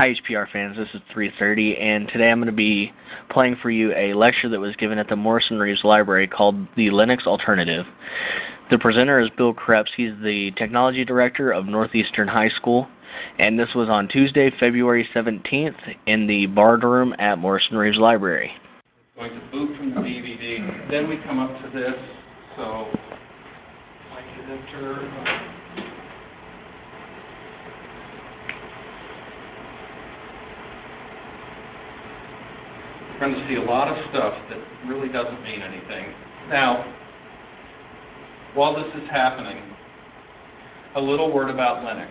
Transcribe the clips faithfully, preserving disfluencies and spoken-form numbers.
Hi H P R fans, this is three thirty, and today I'm going to be playing for you a lecture that was given at the Morrison Reeves Library called The Linux Alternative. The presenter is Bill Krebs. He's the Technology Director of Northeastern High School, and this was on Tuesday, February seventeenth in the Bard Room at Morrison Reeves Library. Going to boot from the D V D. Then we come up to this, so I can enter. We're going to see a lot of stuff that really doesn't mean anything. Now, while this is happening, a little word about Linux.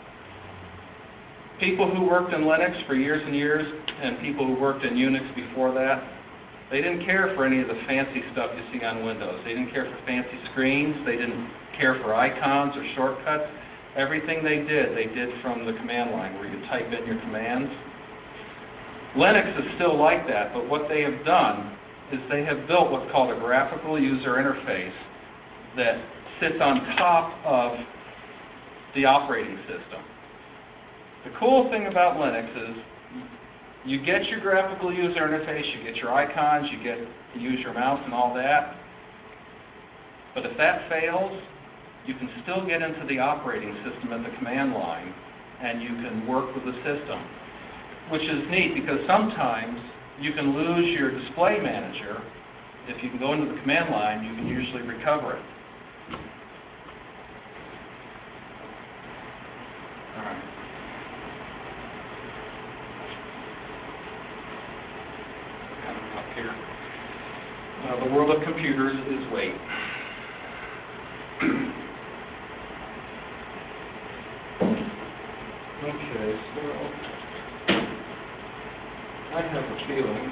People who worked in Linux for years and years, and people who worked in Unix before that, they didn't care for any of the fancy stuff you see on Windows. They didn't care for fancy screens. They didn't care for icons or shortcuts. Everything they did, they did from the command line, where you type in your commands. Linux is still like that, but what they have done is they have built what's called a graphical user interface that sits on top of the operating system. The cool thing about Linux is you get your graphical user interface, you get your icons, you get to use your mouse and all that, but if that fails, you can still get into the operating system at the command line and you can work with the system. Which is neat because sometimes you can lose your display manager. If you can go into the command line, you can usually recover it. All right. Coming up here. Uh, the world of computers is wait. Okay, so I have a feeling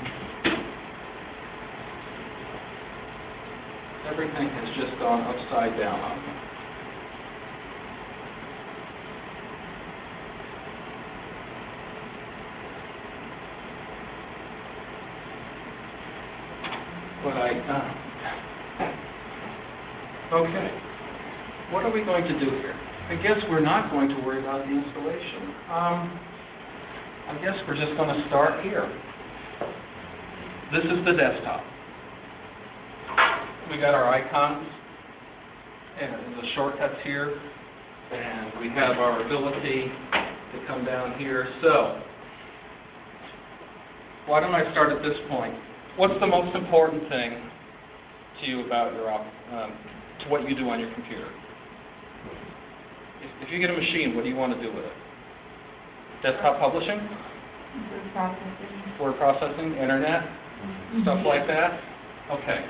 everything has just gone upside down on me. But I, uh, okay, what are we going to do here? I guess we're not going to worry about the installation. Um, I guess we're just going to start here. This is the desktop. We got our icons and the shortcuts here, and we have our ability to come down here. So, why don't I start at this point? What's the most important thing to you about your op um, to what you do on your computer? If, if you get a machine, what do you want to do with it? Desktop publishing? Word processing. Word processing, internet, mm-hmm. Stuff like that? Okay.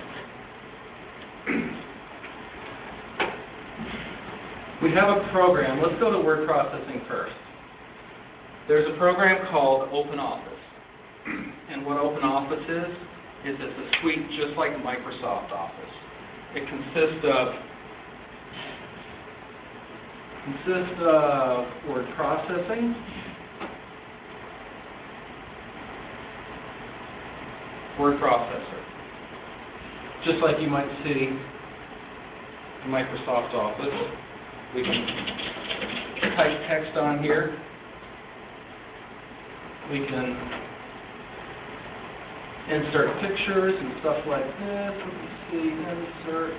We have a program. Let's go to word processing first. There's a program called OpenOffice. And what OpenOffice is, is it's a suite just like Microsoft Office. It consists of consists of word processing, word processor, just like you might see in Microsoft Office. We can type text on here. We can insert pictures and stuff like this. Let me see, insert.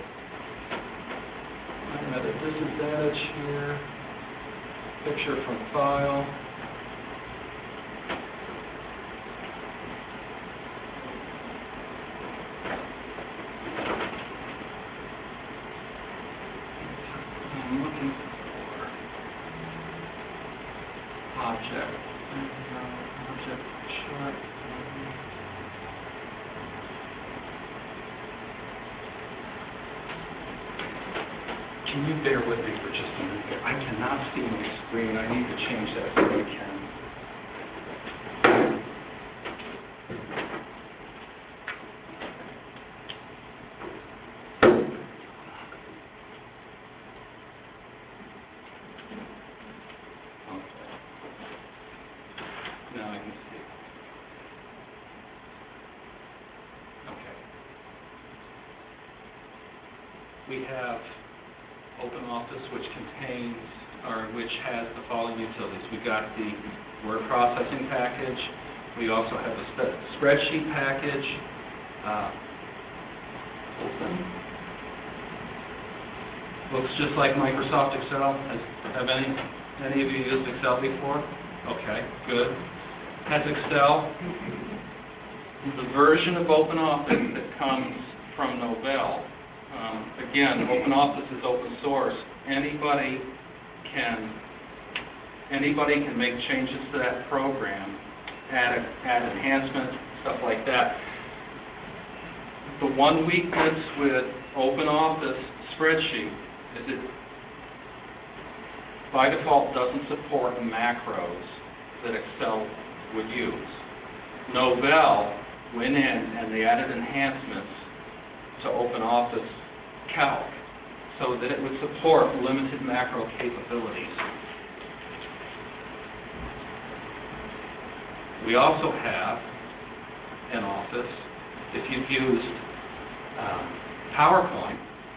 I'm at a disadvantage here. Picture from file. I'm looking for object. Object chart. Can you bear with me for just a minute here? I cannot see my screen. I need to change that so I can. Okay. Now I can see. Okay. We have OpenOffice, which contains or which has the following utilities. We've got the word processing package. We also have the sp spreadsheet package. Uh, open. Looks just like Microsoft Excel. Has, have any, any of you used Excel before? Okay, good. Has Excel. The version of OpenOffice that comes from Novell. Um, again, OpenOffice is open source. Anybody can anybody can make changes to that program, add add enhancements, stuff like that. The one weakness with OpenOffice spreadsheet is it by default doesn't support macros that Excel would use. Novell went in and they added enhancements to OpenOffice Calc so that it would support limited macro capabilities. We also have in Office, if you've used um, PowerPoint,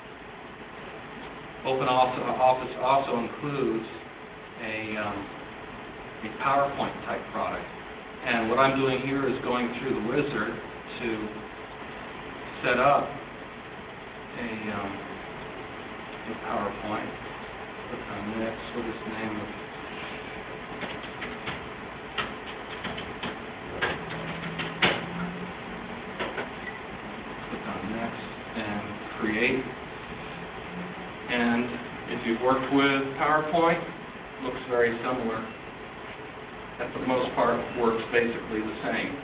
OpenOffice also includes a, um, a PowerPoint type product. And what I'm doing here is going through the wizard to set up a, um, a PowerPoint. Click on next. What is the name of Click on next and create. And if you've worked with PowerPoint, it looks very similar. That for the most part works basically the same.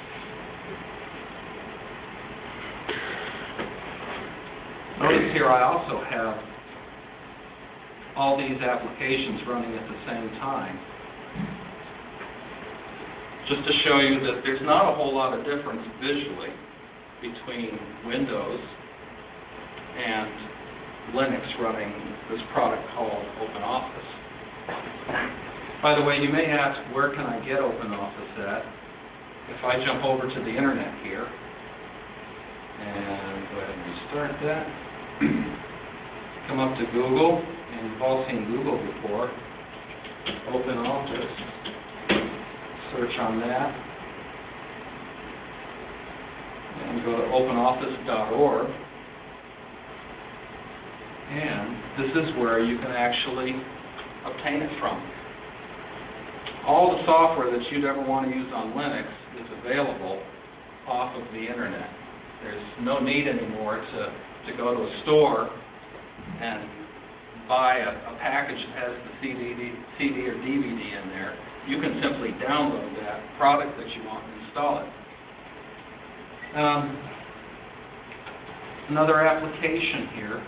Notice here I also have all these applications running at the same time. Just to show you that there's not a whole lot of difference visually between Windows and Linux running this product called OpenOffice. By the way, you may ask, where can I get OpenOffice at? If I jump over to the internet here, and go ahead and restart that, come up to Google, and you've all seen Google before, OpenOffice, search on that, and go to open office dot org, and this is where you can actually obtain it from. All the software that you'd ever want to use on Linux is available off of the internet. There's no need anymore to, to go to a store and buy a, a package that has the C D, C D or D V D in there. You can simply download that product that you want and install it. Um, another application here.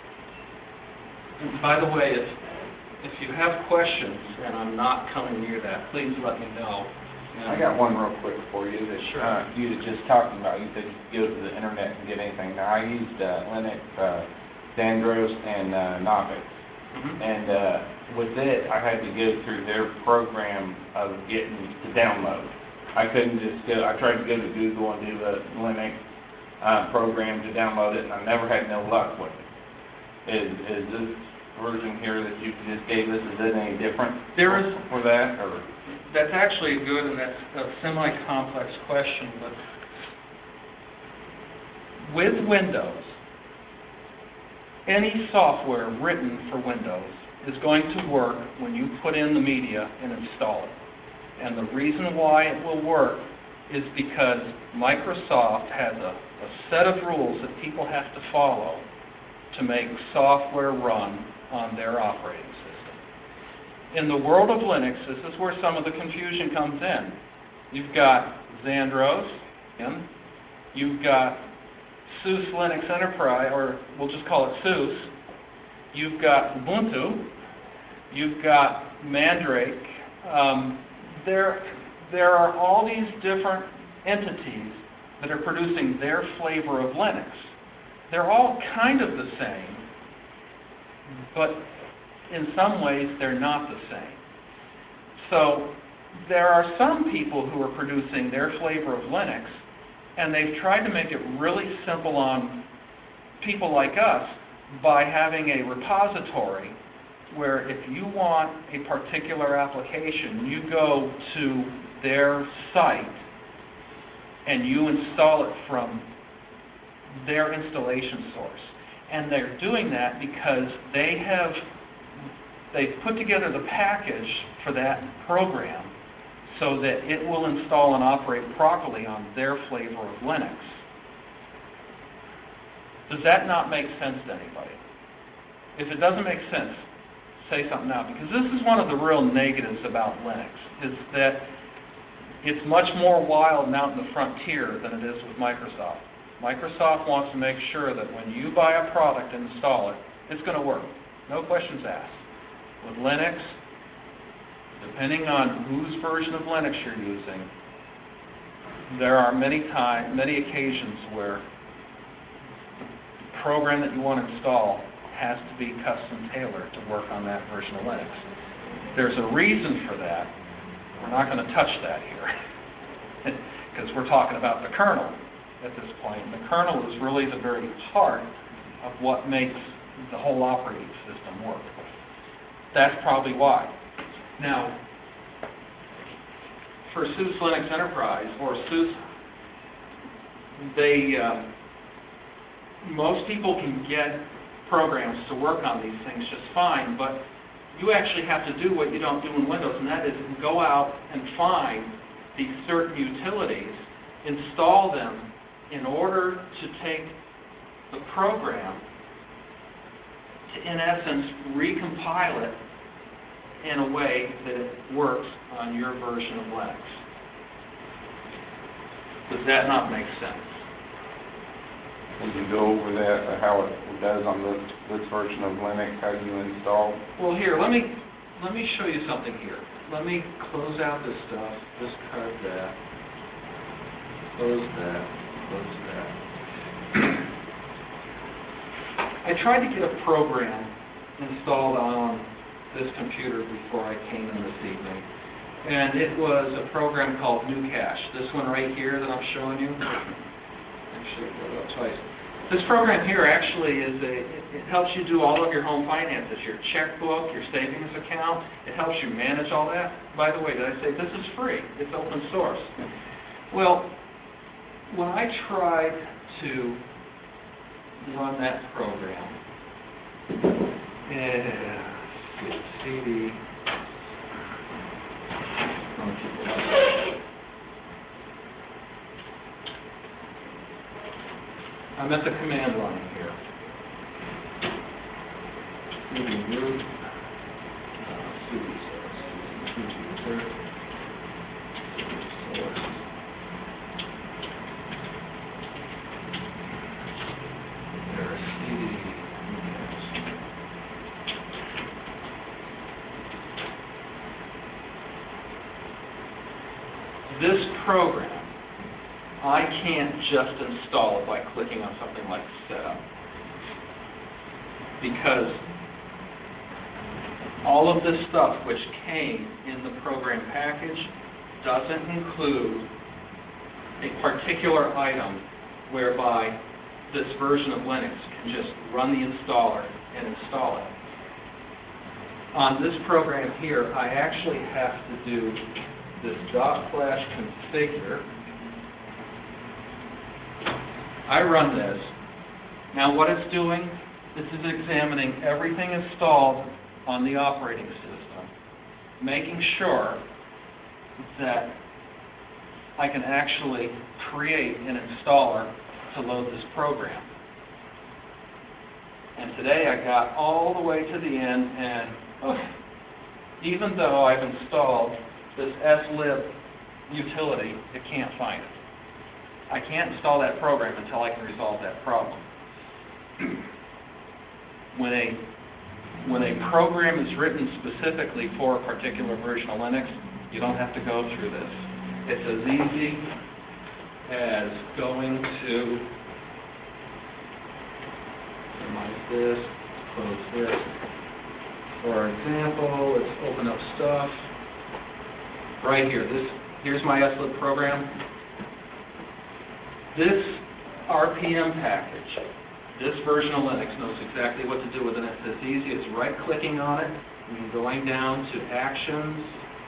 And by the way, if If you have questions and I'm not coming near that, please let me know. And I got one real quick for you that Sure. uh, you were just talking about. You said you could go to the internet and get anything. Now, I used uh, Linux, uh, Xandros, and uh, Novix. mm-hmm. And uh, with it, I had to go through their program of getting to download. I couldn't just go, I tried to go to Google and do the Linux uh, program to download it, and I never had no luck with it. Is, is this version here that you just gave us, is it any different There is, for that, or? that's actually good, and that's a semi-complex question, but with Windows, any software written for Windows is going to work when you put in the media and install it. And the reason why it will work is because Microsoft has a, a set of rules that people have to follow to make software run on their operating system. In the world of Linux, this is where some of the confusion comes in. You've got Xandros, you've got SUSE Linux Enterprise, or we'll just call it SUSE, you've got Ubuntu, you've got Mandrake. Um, there, there are all these different entities that are producing their flavor of Linux. They're all kind of the same, but in some ways they're not the same. So there are some people who are producing their flavor of Linux, and they've tried to make it really simple on people like us by having a repository where if you want a particular application, you go to their site and you install it from their installation source. And they're doing that because they have, they've put together the package for that program so that it will install and operate properly on their flavor of Linux. Does that not make sense to anybody? If it doesn't make sense, say something now, because this is one of the real negatives about Linux, is that it's much more wild and out in the frontier than it is with Microsoft. Microsoft wants to make sure that when you buy a product and install it, it's going to work. No questions asked. With Linux, depending on whose version of Linux you're using, there are many times, many occasions where the program that you want to install has to be custom tailored to work on that version of Linux. There's a reason for that. We're not going to touch that here because we're talking about the kernel at this point. And the kernel is really the very heart of what makes the whole operating system work. That's probably why. Now, for SUSE Linux Enterprise, or SUSE, they, uh, most people can get programs to work on these things just fine, but you actually have to do what you don't do in Windows, and that is go out and find these certain utilities, install them in order to take the program to, in essence, recompile it in a way that it works on your version of Linux. Does that not make sense? Can you go over that, uh, how it does on this, this version of Linux, how do you install? Well, here, let me, let me show you something here. Let me close out this stuff, discard that, close that, close that. I tried to get a program installed on this computer before I came in this evening, and it was a program called NuCache. This one right here that I'm showing you. Actually, put it up twice. This program here actually is a, it, it helps you do all of your home finances, your checkbook, your savings account. It helps you manage all that. By the way, did I say this is free? It's open source. Well, when I tried to run that program, and C D, I'm at the command line here. C D root, uh, C D source, C D user, source. There's C D. This program, I can't just install it by clicking on something like Setup, because all of this stuff which came in the program package doesn't include a particular item whereby this version of Linux can just run the installer and install it. On this program here, I actually have to do this dot slash configure. I run this. Now what it's doing, this is examining everything installed on the operating system, making sure that I can actually create an installer to load this program. And today I got all the way to the end, and oh, even though I've installed this slib utility, it can't find it. I can't install that program until I can resolve that problem. When a, when a program is written specifically for a particular version of Linux, you don't have to go through this. It's as easy as going to minimize this, close this. For example, let's open up stuff. Right here, this, here's my slib program. This R P M package This version of Linux knows exactly what to do with it. It's as easy as right-clicking on it and going down to Actions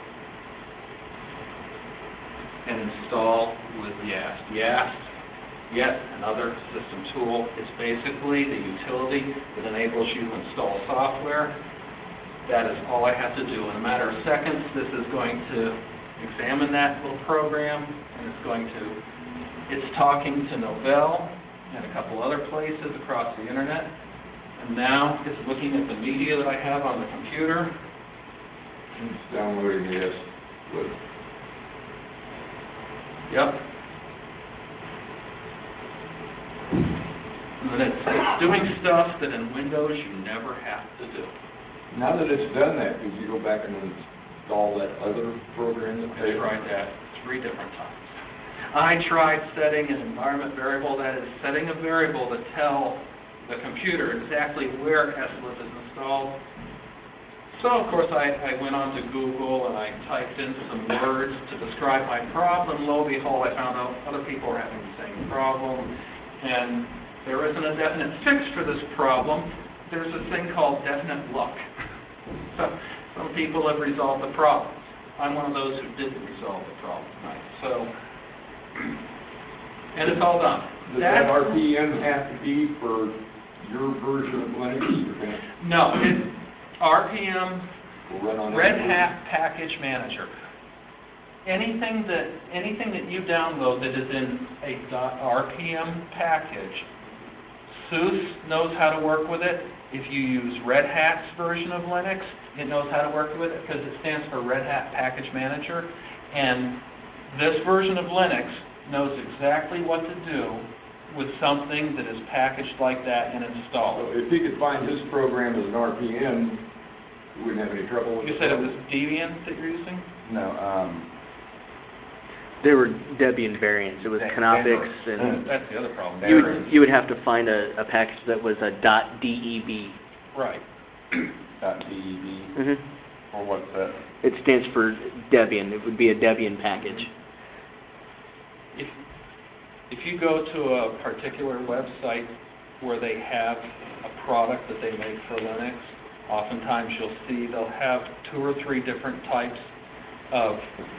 and Install with Yast. Yast, yet another system tool. It's basically the utility that enables you to install software. That is all I have to do. In a matter of seconds, this is going to examine that little program, and it's going to, it's talking to Novell and a couple other places across the internet. And now it's looking at the media that I have on the computer. It's downloading this. Good. Yep. And then it's, it's doing stuff that in Windows you never have to do. Now that it's done that, could you go back and install that other program that I they... tried that three different times. I tried setting an environment variable, that is setting a variable to tell the computer exactly where S L I F is installed. So, of course, I, I went on to Google and I typed in some words to describe my problem. Lo and behold, I found out other people were having the same problem. And there isn't a definite fix for this problem. There's a thing called definite luck. So, some people have resolved the problem. I'm one of those who didn't resolve the problem tonight. So, and it's all done. Does that R P M have to be for your version of Linux? Or can it No, it, R P M, run on Red that Hat Package Manager. Anything that anything that you download that is in a .rpm package, SUSE knows how to work with it. If you use Red Hat's version of Linux, it knows how to work with it because it stands for Red Hat Package Manager. And this version of Linux knows exactly what to do with something that is packaged like that and installed. So if he could find his program as an R P M, we wouldn't have any trouble with You the said it program. was Debian that you're using? No, um, There were Debian variants. It was That- Canopix, that- and That's the other problem. you would, you would have to find a, a package that was a .deb. Right. dot D E B, Mm-hmm. or what's that? It stands for Debian. It would be a Debian package. If, if you go to a particular website where they have a product that they make for Linux, oftentimes you'll see they'll have two or three different types of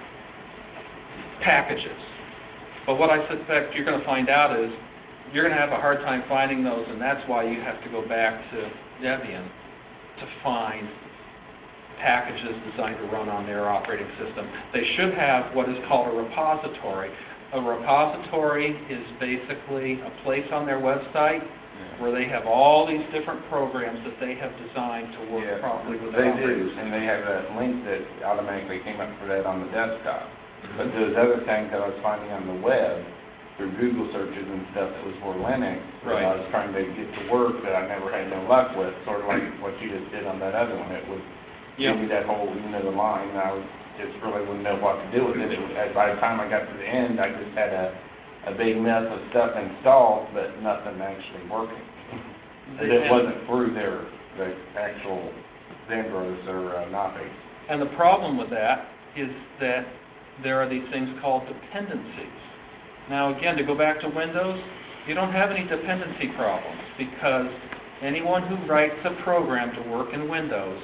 packages. But what I suspect you're going to find out is you're going to have a hard time finding those, and that's why you have to go back to Debian to find packages designed to run on their operating system. They should have what is called a repository. A repository is basically a place on their website where they have all these different programs that they have designed to work Yeah, properly with they their do, operating system. and they have that link that automatically came up for that on the desktop. But those other things that I was finding on the web, through Google searches and stuff that was for Linux, that Right. I was trying to get to work that I never had no luck with, sort of like what you just did on that other one. It would Yep. give me that whole, you know, the line, and I was, just really wouldn't know what to do with it. It was, by the time I got to the end, I just had a, a big mess of stuff installed, but nothing actually working. And it wasn't through their, the actual Zendros or uh, Navi. And the problem with that is that there are these things called dependencies. Now again, to go back to Windows, you don't have any dependency problems because anyone who writes a program to work in Windows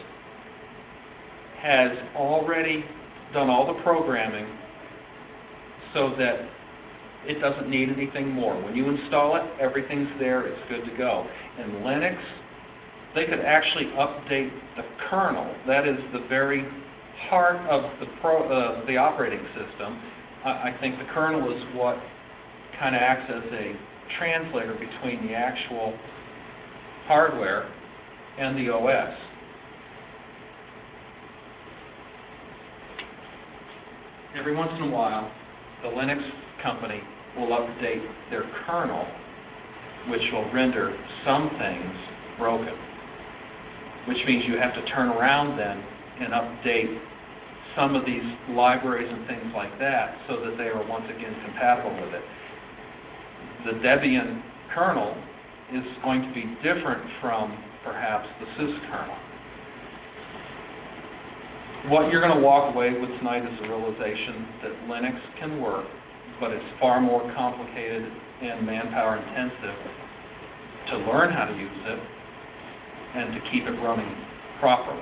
has already done all the programming so that it doesn't need anything more. When you install it, everything's there, it's good to go. In Linux, they could actually update the kernel. That is the very heart of the pro, uh, the operating system. I, I think the kernel is what kind of acts as a translator between the actual hardware and the O S. Every once in a while, the Linux company will update their kernel, which will render some things broken, which means you have to turn around then and update some of these libraries and things like that so that they are once again compatible with it. The Debian kernel is going to be different from perhaps the SUSE kernel. What you're going to walk away with tonight is the realization that Linux can work, but it's far more complicated and manpower intensive to learn how to use it and to keep it running properly.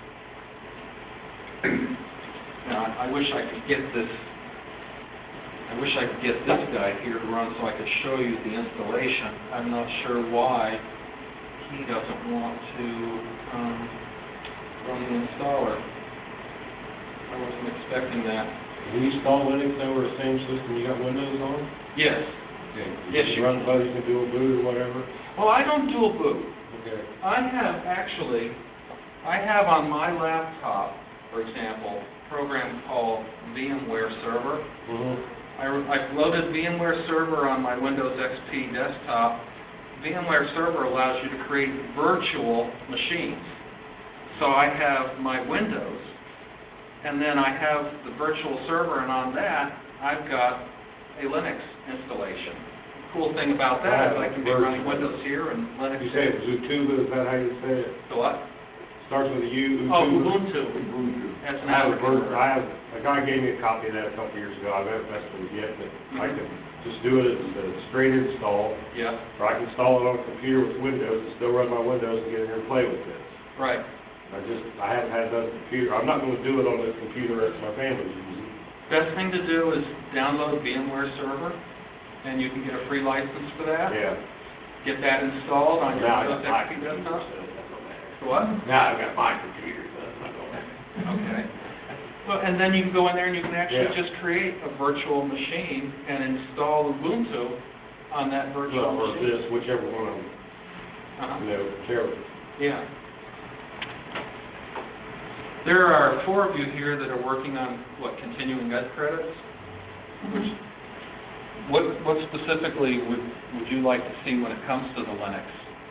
Now, I wish I could get this, I wish I could get this guy here to run so I could show you the installation. I'm not sure why he doesn't want to um, run the installer. I wasn't expecting that. When you install Linux over the same system you got Windows on? Yes. Okay. Yes, You you- run both, you can dual boot or whatever? Well, I don't dual boot. Okay. I have actually, I have on my laptop, for example, a program called VMware Server. Mm-hmm. I, I've loaded VMware Server on my Windows X P desktop. VMware Server allows you to create virtual machines. So I have my Windows, and then I have the virtual server, and on that, I've got a Linux installation. Cool thing about that is I can be running Windows here and Linux You say here. it's Utuba, is that how you say it? So what? Starts with a U, Oh, Utuba? Ubuntu. Ubuntu. That's an I have a African version, word. I have, a guy gave me a copy of that a couple years ago, I haven't messed with it yet, but I can just do it as a straight install, Yeah, or I can install it on a computer with Windows and still run my Windows and get in here and play with it. right. I just, I haven't had that computer, I'm not gonna do it on the computer that my family's using. Best thing to do is download VMware Server, and you can get a free license for that. Yeah. Get that installed on your Now I got Windows my X P computer, so desktop. it's not gonna matter. So what? Now I've got my computer, so it's not gonna matter. Okay. Well, and then you can go in there and you can actually Yeah. just create a virtual machine and install Ubuntu on that virtual Well, or machine. this, whichever one of them, Uh-huh. you know, whichever. Yeah. There are four of you here that are working on, what, continuing ed credits? Which, what, what specifically would, would you like to see when it comes to the Linux?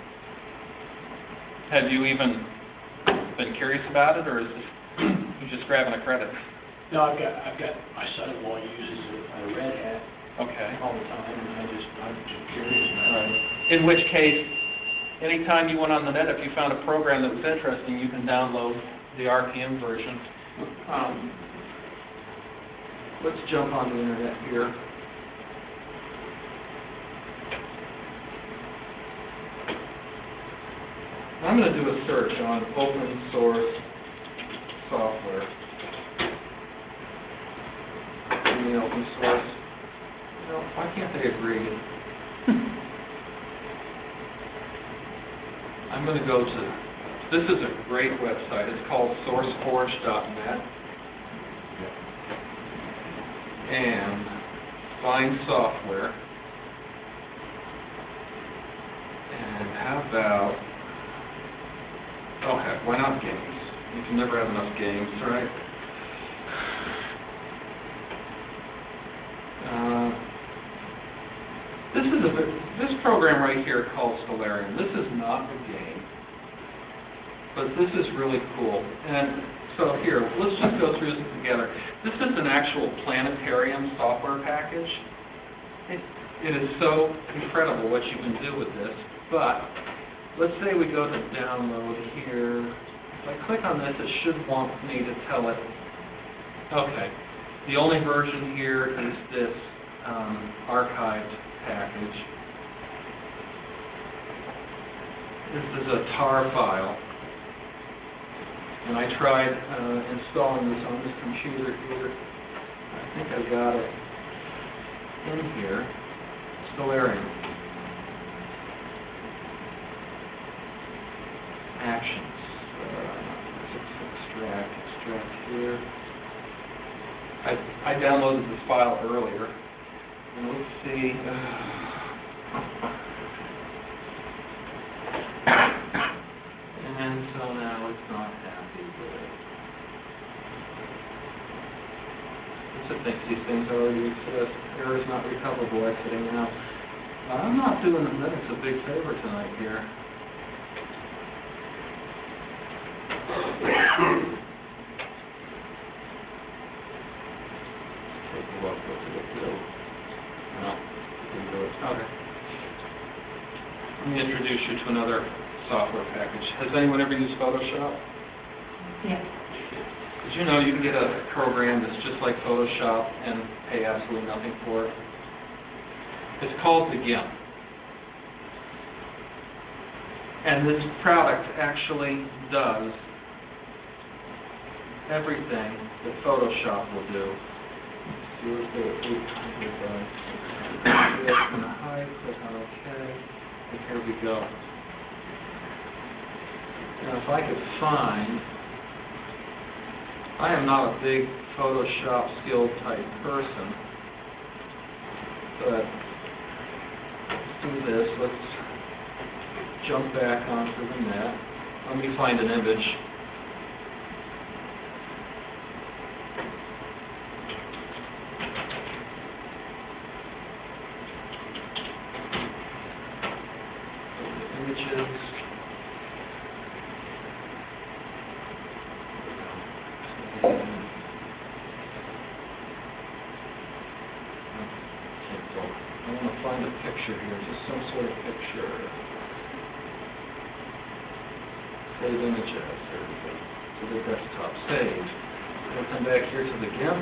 Have you even been curious about it, or is this, you just grabbing a credit? No, I've got, I've got, my son-in-law uses a Red Hat Okay. all the time, and I just, I'm just curious All about right. it. In which case, anytime you went on the net, if you found a program that was interesting, you can download the R P M version. Um, let's jump on the internet here. I'm going to do a search on open source software. I mean, open source. No, why can't they agree? I'm going to go to, this is a great website. It's called sourceforge dot net. And find software. And how about, oh heck, why not games? You can never have enough games, right? Uh, this is a this program right here called Stellarium. This is not a game, but this is really cool. And so here, let's just go through this together. This is an actual planetarium software package. It, it is so incredible what you can do with this. But let's say we go to download here. If I click on this, it should want me to tell it, okay, the only version here is this um, archived package. This is a tar file. And I tried uh, installing this on this computer here. I think I got it in here. Stellarium. Actions. Uh, extract, extract here. I, I downloaded this file earlier. And let's see. And so now it's not happy with it. It thinks these things already exist. Error is not recoverable, exiting now. I'm not doing Linux a big favor tonight here. Take a look. What did it do? No, didn't do it. Okay. Let me introduce you to another software package. Has anyone ever used Photoshop? Yes. Did you know you can get a program that's just like Photoshop and pay absolutely nothing for it? It's called the GIMP. And this product actually does everything that Photoshop will do. See what the eight hundred does. Click on the hide, click on OK, and here we go. Now if I could find, I am not a big Photoshop skilled type person, but let's do this. Let's jump back onto the net. Let me find an image. Images. I want to find a picture here, just some sort of picture. Save images, there we go, to the desktop, save. We'll come back here to the GIMP.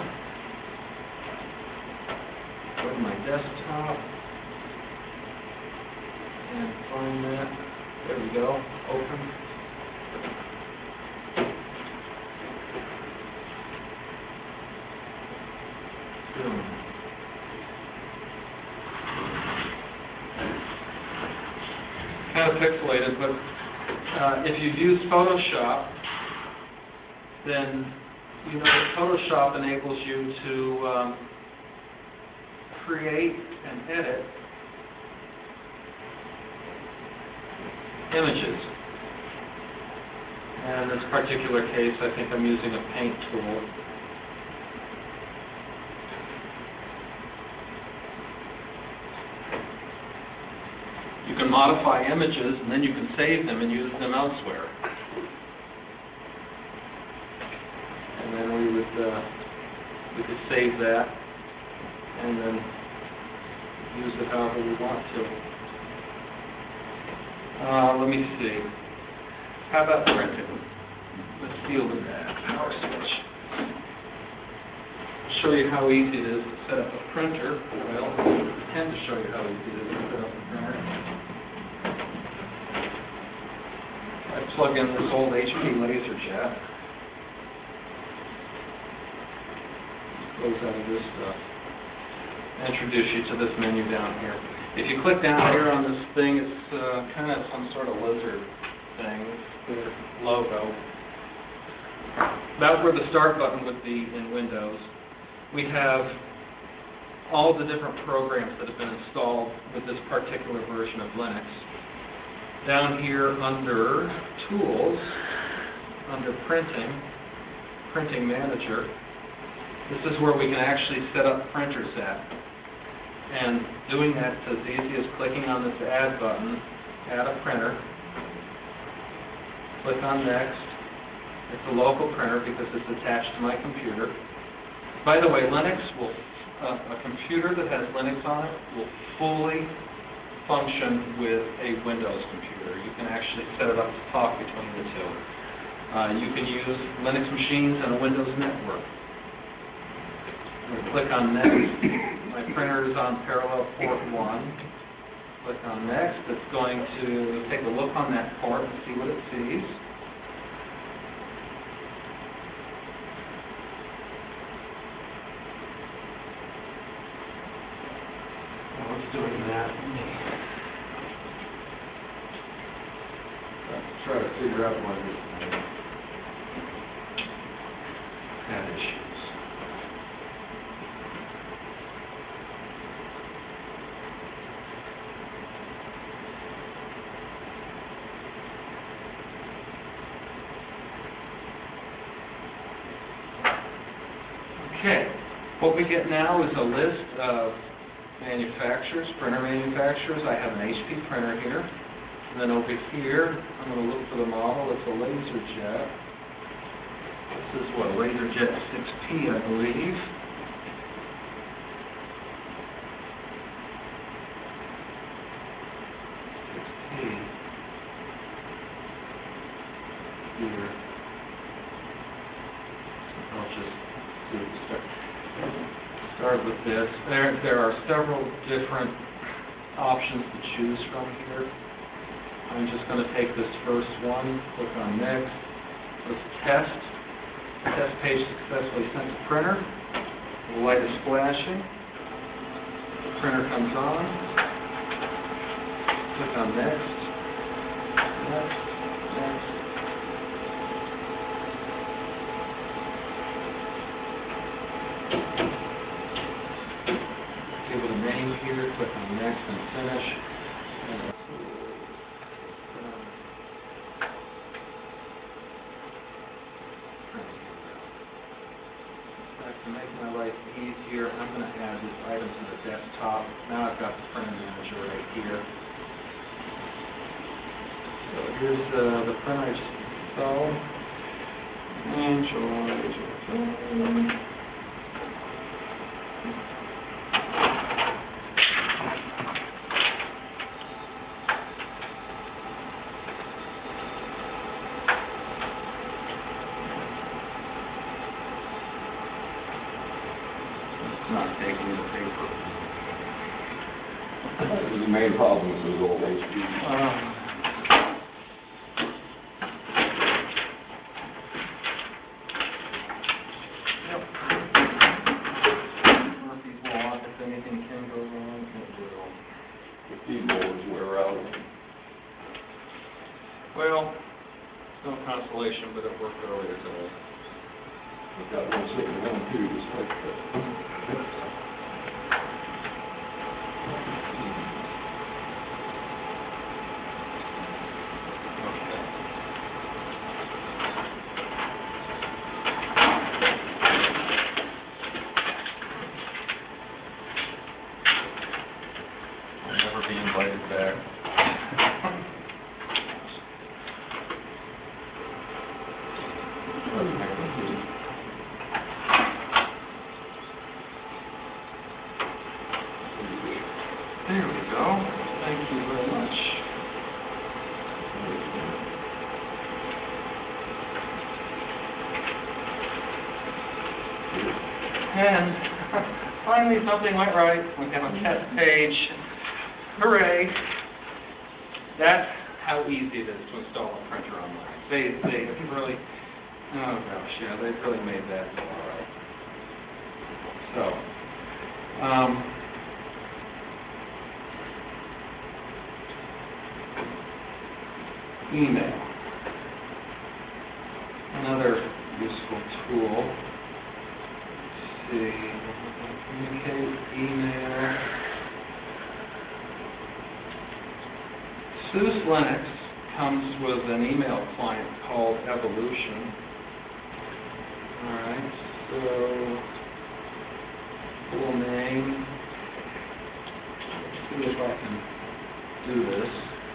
Go to my desktop. And find that, there we go, open. Zoom. Kind of pixelated, but uh, if you've used Photoshop, then you know that Photoshop enables you to um, create and edit images. And in this particular case, I think I'm using a paint tool. You can modify images, and then you can save them and use them elsewhere. And then we would uh, we could save that, and then use it however we want to. Uh, let me see. How about printing? Let's deal with that. Power switch. I'll show you how easy it is to set up a printer. Well, I tend to show you how easy it is to set up a printer. I plug in this old H P LaserJet. Close out of this stuff. Introduce you to this menu down here. If you click down here on this thing, it's uh, kind of some sort of lizard thing, the logo. About where the start button would be in Windows. We have all the different programs that have been installed with this particular version of Linux. Down here under Tools, under Printing, Printing Manager, this is where we can actually set up printers at. And doing that is as easy as clicking on this Add button, add a printer, click on Next. It's a local printer because it's attached to my computer. By the way, Linux will, uh, a computer that has Linux on it will fully function with a Windows computer. You can actually set it up to talk between the two. Uh, you can use Linux machines and a Windows network. I'm going to click on Next. My printer is on parallel port one. Click on Next. It's going to take a look on that port and see what it sees. While it's doing that, let's try to figure out why this thing had issues. Okay, what we get now is a list of manufacturers, printer manufacturers. I have an H P printer here. And then over here, I'm going to look for the model. It's a LaserJet. This is what, a LaserJet six P, I believe. six P. Here. I'll just Start, start with this. There, there are several different options to choose from here. I'm just going to take this first one, click on next, let's test. Test page successfully sent to printer. The light is flashing. The printer comes on. Click on next. Next. Next. Give it a name here. Click on next and finish. And let's see. To make my life easier, I'm going to add this item to the desktop. Now I've got the printer manager right here. So here's uh, the printer I just installed. Android. Not taking the paper. That was the main problem with those old H Ps. Um, yep. Murphy's Law, if anything can go wrong, it will. The keyboards wear out. Well, it's no consolation, but it worked earlier today. I've got one sitting around too, just like that. Okay. I'll never be invited back. There we go. Thank you very much. And finally something went right. We have a test page. Hooray. That's how easy it is to install a printer online. They, they really, oh gosh, yeah, they've really made that all right. So, um, email. Another useful tool. Let's see. Communicate, email. SUSE Linux comes with an email client called Evolution. Alright, so full name. Let's see if I can do this.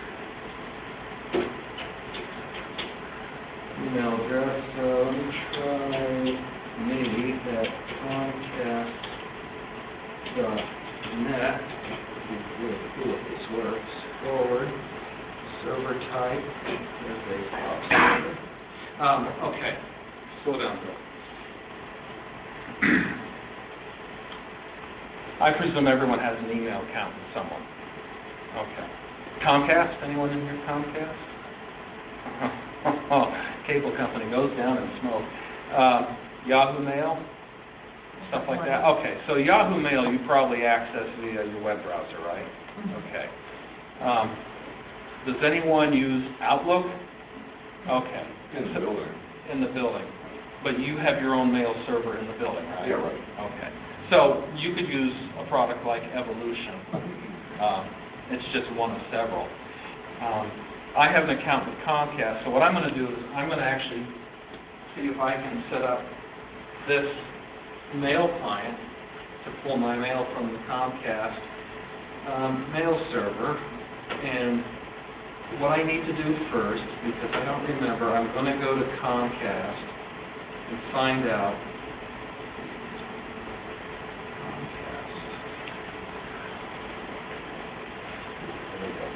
Email address, so let me try me at Comcast dot net. It's really cool if this works. Forward, server type, there's a pop server. Um, okay, slow down, Bill. I presume everyone has an email account with someone. Okay. Comcast, anyone in here Comcast? Cable company goes down in smoke. Um, Yahoo Mail, stuff like that. Okay, so Yahoo Mail you probably access via your web browser, right? Okay. Um, does anyone use Outlook? Okay. In the building. In the building. But you have your own mail server in the building, right? Yeah, right. Okay. So you could use a product like Evolution. Um, it's just one of several. Um, I have an account with Comcast, so what I'm going to do is I'm going to actually see if I can set up this mail client to pull my mail from the Comcast um, mail server. And what I need to do first, because I don't remember, I'm going to go to Comcast and find out. Comcast. There we go.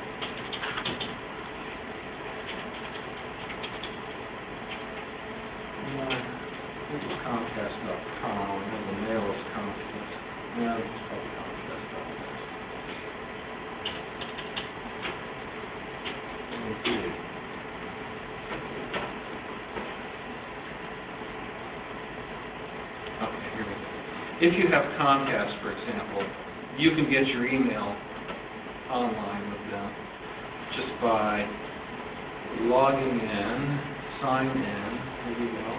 This is Comcast dot com, and the mail is Comcast. Yeah, it's probably Comcast dot net. if you have Comcast, for example, you can get your email online with them just by logging in, sign in, here we go.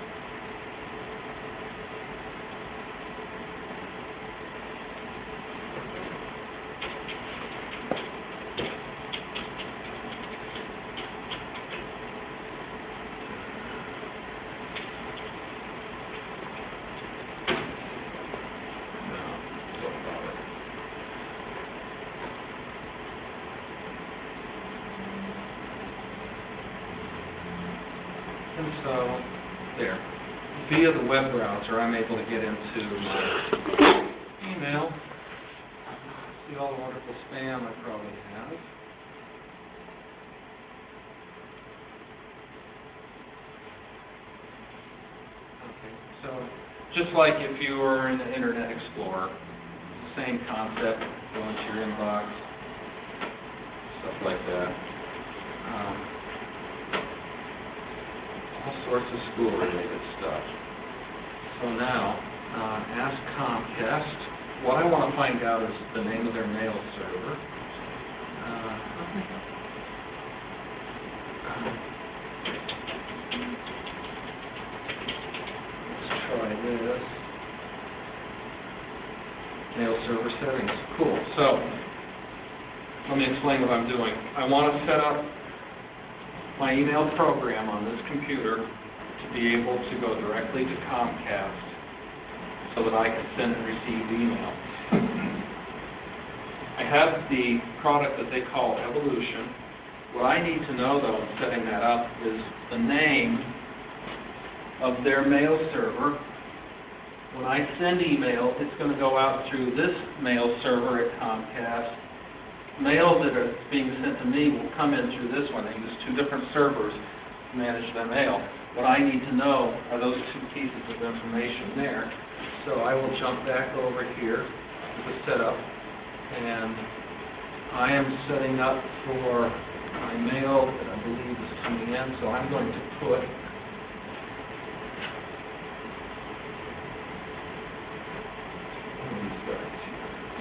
And so, there. Via the web browser, I'm able to get into my email, see all the wonderful spam I probably have. Okay, so just like if you were in the Internet Explorer, same concept, go into your inbox, stuff like that. Um, all sorts of school-related stuff. So now, uh, ask Comcast. What I want to find out is the name of their mail server. Uh, let's try this. Mail server settings. Cool. So, let me explain what I'm doing. I want to set up my email program on this computer to be able to go directly to Comcast so that I can send and receive email. I have the product that they call Evolution. What I need to know, though, in setting that up is the name of their mail server. When I send email, it's going to go out through this mail server at Comcast. Mail that are being sent to me will come in through this one. They use two different servers to manage their mail. What I need to know are those two pieces of information there. So I will jump back over here to the setup, and I am setting up for my mail that I believe is coming in. So I'm going to put one of these guys here.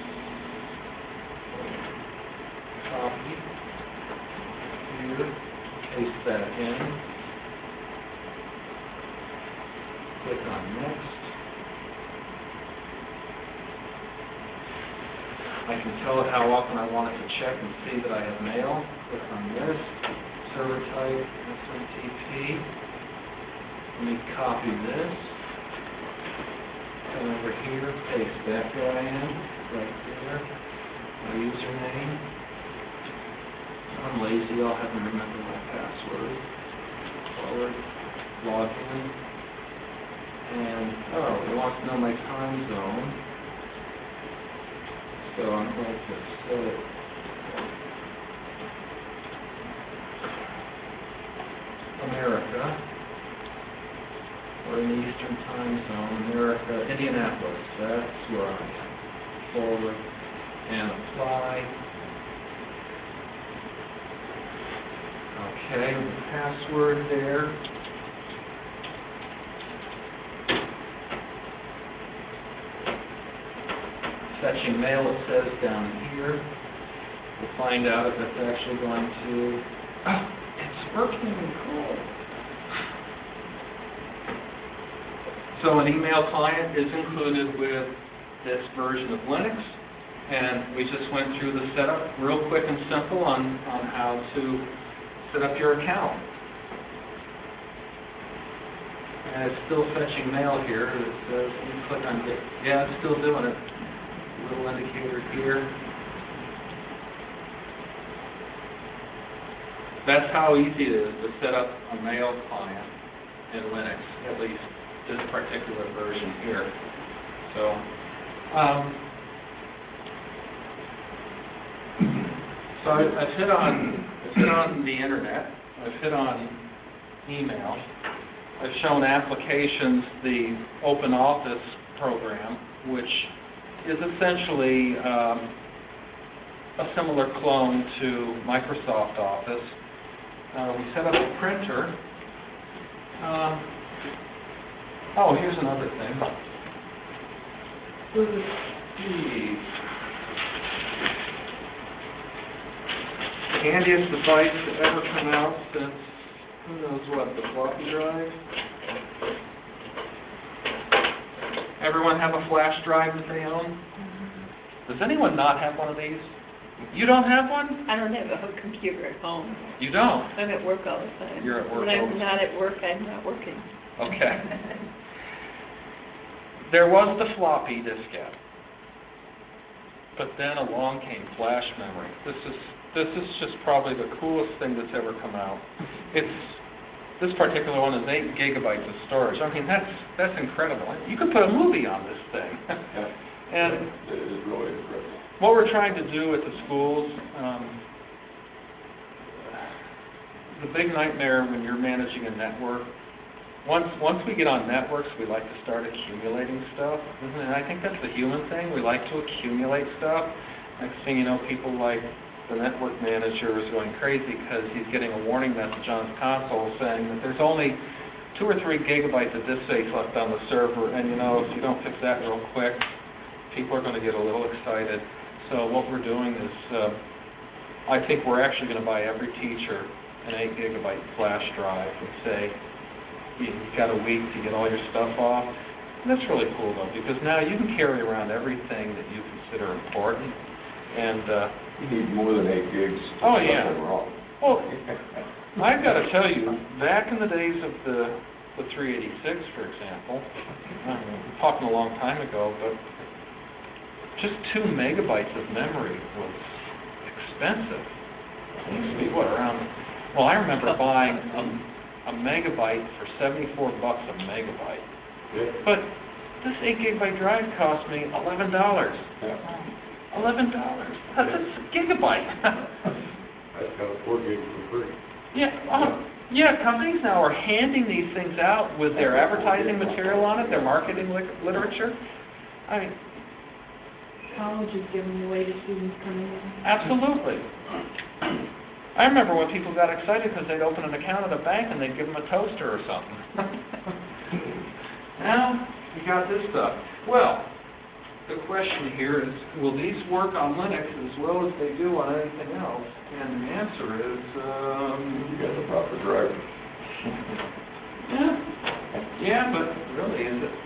Copy, here, paste that in, click on next. I can tell it how often I want it to check and see that I have mail. Click on this, server type, S M T P. Let me copy this, come over here, paste that guy in, right there, my username. I'm lazy, I'll have them remember my password. Forward, log in. And, oh, it wants to know my time zone. So I'm going to set it. America. We're in the Eastern time zone. America, Indianapolis. That's where I am. Forward and apply. Okay, the password there. Fetching mail, it says down here. We'll find out if it's actually going to... Oh, it's working, cool. So an email client is included with this version of Linux, and we just went through the setup real quick and simple on, on how to set up your account. And it's still fetching mail here. It says, let me click on get. Yeah, it's still doing it. Little indicator here. That's how easy it is to set up a mail client in Linux, at least this particular version here. So, um, so I, I've hit on I've hit on the internet. I've hit on email. I've shown applications, the OpenOffice program, which is essentially um, a similar clone to Microsoft Office. Uh, we set up a printer. Um, oh, here's another thing. Let's see. Handiest device to ever come out since, who knows what, the floppy drive? Everyone have a flash drive that they own? Does anyone not have one of these? You don't have one? I don't have a home computer at home. You don't? I'm at work all the time. You're at work When all the I'm not at work, I'm not working. Okay. There was the floppy diskette, but then along came flash memory. This is this is just probably the coolest thing that's ever come out. It's this particular one is eight gigabytes of storage. I mean, that's that's incredible. You could put a movie on this thing. And It is really incredible. what we're trying to do at the schools, um, the big nightmare when you're managing a network, once once we get on networks, we like to start accumulating stuff. And I think that's the human thing. We like to accumulate stuff. Next thing you know, people like the network manager is going crazy because he's getting a warning message on his console saying that there's only two or three gigabytes of disk space left on the server, and you know, if you don't fix that real quick, people are going to get a little excited. So what we're doing is, uh, I think we're actually going to buy every teacher an eight gigabyte flash drive and say, you've got a week to get all your stuff off. And that's really cool though, because now you can carry around everything that you consider important. And uh, You need more than eight gigs to Oh, shut yeah. them wrong. well, I've got to tell you, back in the days of the the three eighty-six, for example, I'm talking a long time ago, but just two megabytes of memory was expensive. It used to be what, around? Well, I remember buying a, a megabyte for seventy-four bucks a megabyte. Yeah. But this eight gigabyte drive cost me eleven dollars. Eleven dollars. That's a gigabyte. I've got four gigs for free. Yeah, uh, yeah, companies now are handing these things out with their advertising material on it, their marketing lit- literature. I mean, Colleges give them away to students coming in. absolutely. I remember when people got excited because they'd open an account at a bank and they'd give them a toaster or something. Now, you got this stuff. Well, the question here is, will these work on Linux as well as they do on anything else? And the answer is, um... You got the proper driver. Yeah, yeah, but really, is it?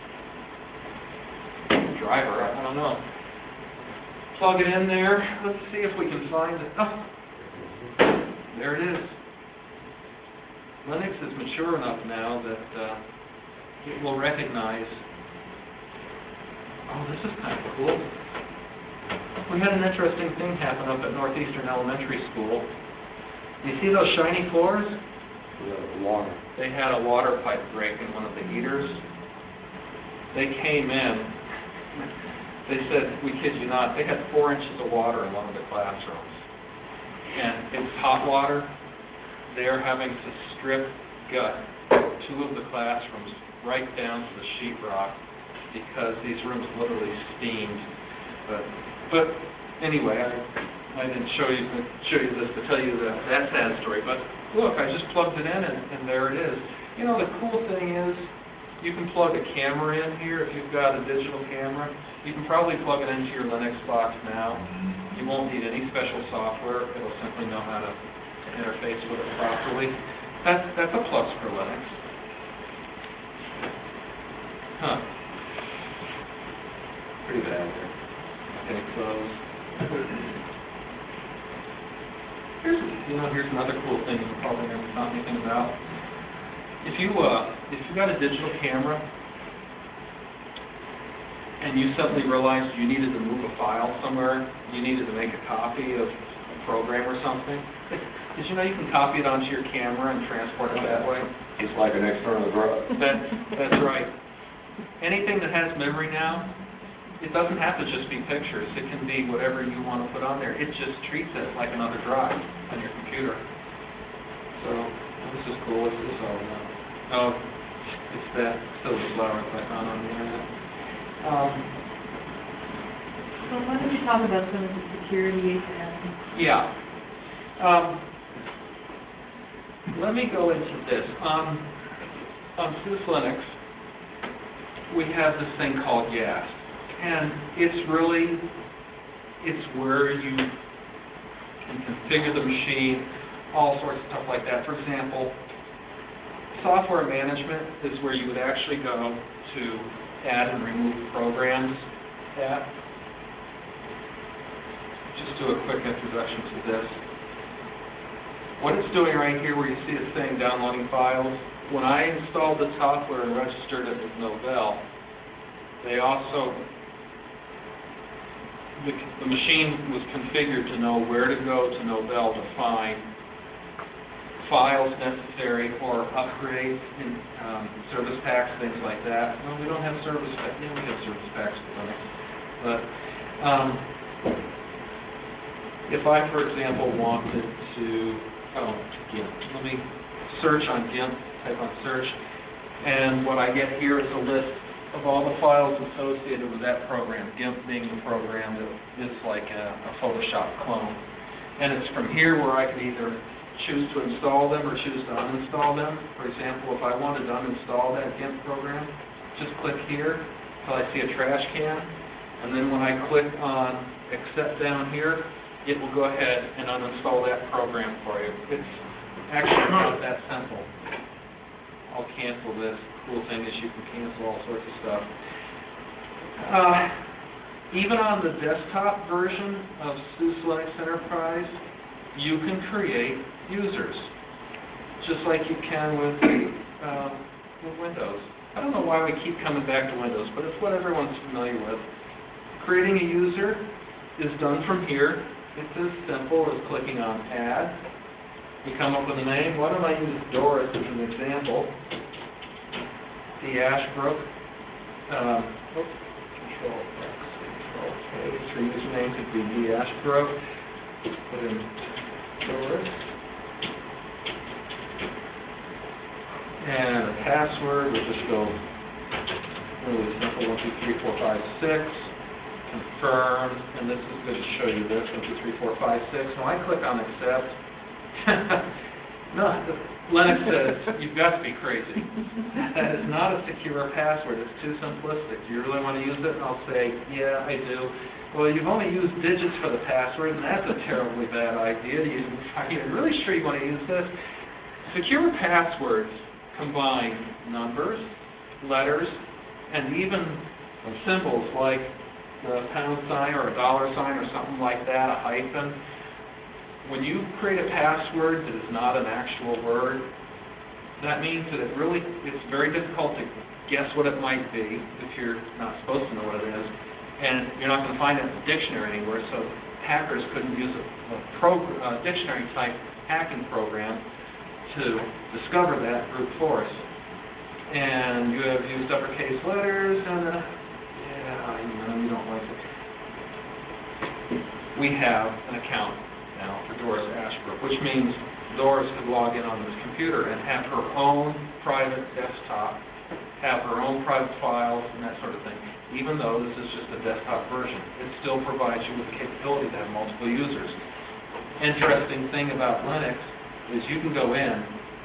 Driver, I don't know. Plug it in there, let's see if we can find it. Oh, there it is. Linux is mature enough now that uh, it will recognize, oh, this is kind of cool. We had an interesting thing happen up at Northeastern Elementary School. You see those shiny floors? Yeah, water. They had a water pipe break in one of the heaters. They came in, they said, we kid you not, they had four inches of water in one of the classrooms. And it's hot water. They're having to strip gut two of the classrooms right down to the sheetrock because these rooms literally steamed. But, but anyway, I, I didn't show you show you this to tell you that, that sad story. But look, I just plugged it in, and, and there it is. You know, the cool thing is, you can plug a camera in here if you've got a digital camera. You can probably plug it into your Linux box now. You won't need any special software. It'll simply know how to interface with it properly. That's, that's a plus for Linux. Huh. Pretty bad there. Okay, close. Here's, you know, here's another cool thing you probably never thought anything about. If you, uh, if you got a digital camera and you suddenly realized you needed to move a file somewhere, you needed to make a copy of a program or something, did you know you can copy it onto your camera and transport it that way? Just like an external drive. That, that's right. Anything that has memory now, it doesn't have to just be pictures. It can be whatever you want to put on there. It just treats it like another drive on your computer. So, this is cool. What's this all about? Oh, it's that silver flower that I found on the internet. Um, So why don't you talk about some of the security and... yeah. Um, let me go into this. On, on SUSE Linux, we have this thing called YAST. And it's really, it's where you can configure the machine, all sorts of stuff like that. For example, software management is where you would actually go to add and remove programs at. Just do a quick introduction to this. What it's doing right here, where you see it saying downloading files, when I installed the software and registered it with Novell, they also, the, the machine was configured to know where to go to Novell to find files necessary for upgrades in um, service packs, things like that. No, we don't have service packs. Yeah, we have service packs for Linux. But um, if I, for example, wanted to, oh, GIMP. Let me search on GIMP, type on search, and what I get here is a list of all the files associated with that program, GIMP being the program that is like a, a Photoshop clone. And it's from here where I can either choose to install them or choose to uninstall them. For example, if I wanted to uninstall that GIMP program, just click here until I see a trash can, and then when I click on accept down here, it will go ahead and uninstall that program for you. It's actually not that simple. I'll cancel this. Cool thing is you can cancel all sorts of stuff. Uh, even on the desktop version of SUSE Linux Enterprise, you can create users, just like you can with, um, with Windows. I don't know why we keep coming back to Windows, but it's what everyone's familiar with. Creating a user is done from here. It's as simple as clicking on Add. You come up with a name. Why don't I use Doris as an example? D. Ashbrook. Um, oops, Control X, Control K. Her username could be D. Ashbrook. Put in Doris. And a password, we'll just go really simple, one, two, three, four, five, six. Confirm, and this is going to show you this, one, two, three, four, five, six. When I click on accept, no, Linux says, you've got to be crazy. That is not a secure password. It's too simplistic. Do you really want to use it? And I'll say, yeah, I do. Well, you've only used digits for the password, and that's a terribly bad idea. You, are you really sure you want to use this? Secure passwords combine numbers, letters, and even symbols like the pound sign or a dollar sign or something like that, a hyphen. When you create a password that is not an actual word, that means that it really, it's very difficult to guess what it might be if you're not supposed to know what it is, and you're not going to find it in the dictionary anywhere, so hackers couldn't use a, a, pro, a dictionary-type hacking program to discover that brute force. And you have used uppercase letters, and uh, yeah, you know, you don't like it. We have an account now for Doris Ashbrook, which means Doris could log in on this computer and have her own private desktop, have her own private files, and that sort of thing. Even though this is just a desktop version, it still provides you with the capability to have multiple users. Interesting thing about Linux is you can go in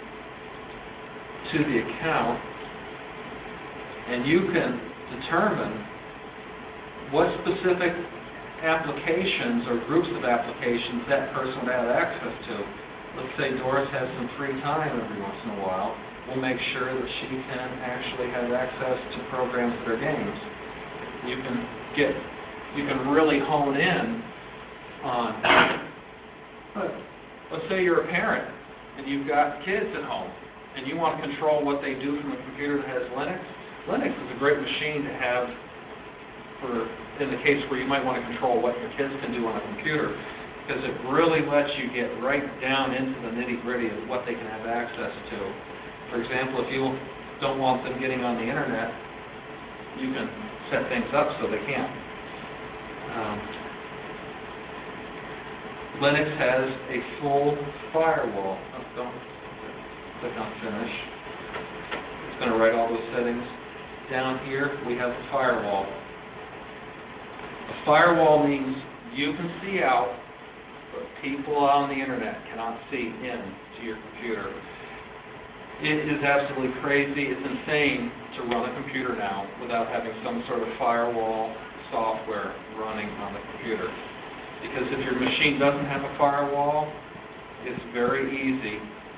to the account and you can determine what specific applications or groups of applications that person would have access to. Let's say Doris has some free time every once in a while. We'll make sure that she can actually have access to programs that are games. You can get, you can really hone in on, let's say you're a parent and you've got kids at home and you want to control what they do from a computer that has Linux. Linux is a great machine to have for, in the case where you might want to control what your kids can do on a computer, because it really lets you get right down into the nitty-gritty of what they can have access to. For example, if you don't want them getting on the internet, you can set things up so they can't. Um, Linux has a full firewall. Oh, don't click on finish. It's going to write all those settings. Down here, we have a firewall. A firewall means you can see out, but people on the internet cannot see into your computer. It is absolutely crazy. It's insane to run a computer now without having some sort of firewall, software running on the computer. Because if your machine doesn't have a firewall, it's very easy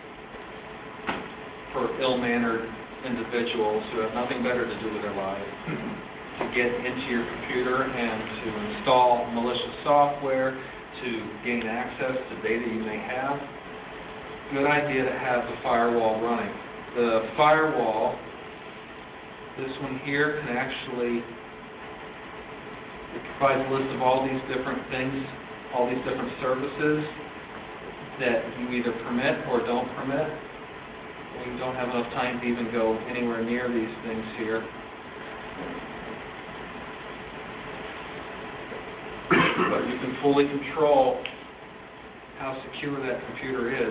for ill-mannered individuals who have nothing better to do with their lives to get into your computer and to install malicious software, to gain access to data you may have. Good idea to have the firewall running. The firewall, this one here, can actually, it provides a list of all these different things, all these different services that you either permit or don't permit. We don't have enough time to even go anywhere near these things here. But you can fully control how secure that computer is.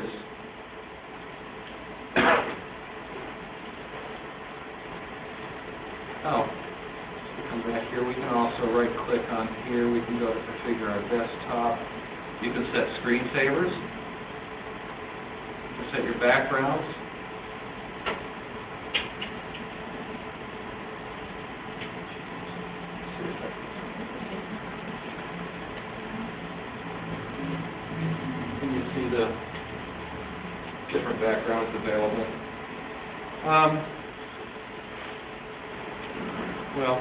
Oh, come back here. We can also right-click on here. We can go to configure our desktop. You can set screensavers. You can set your backgrounds. The different backgrounds available. Um, well,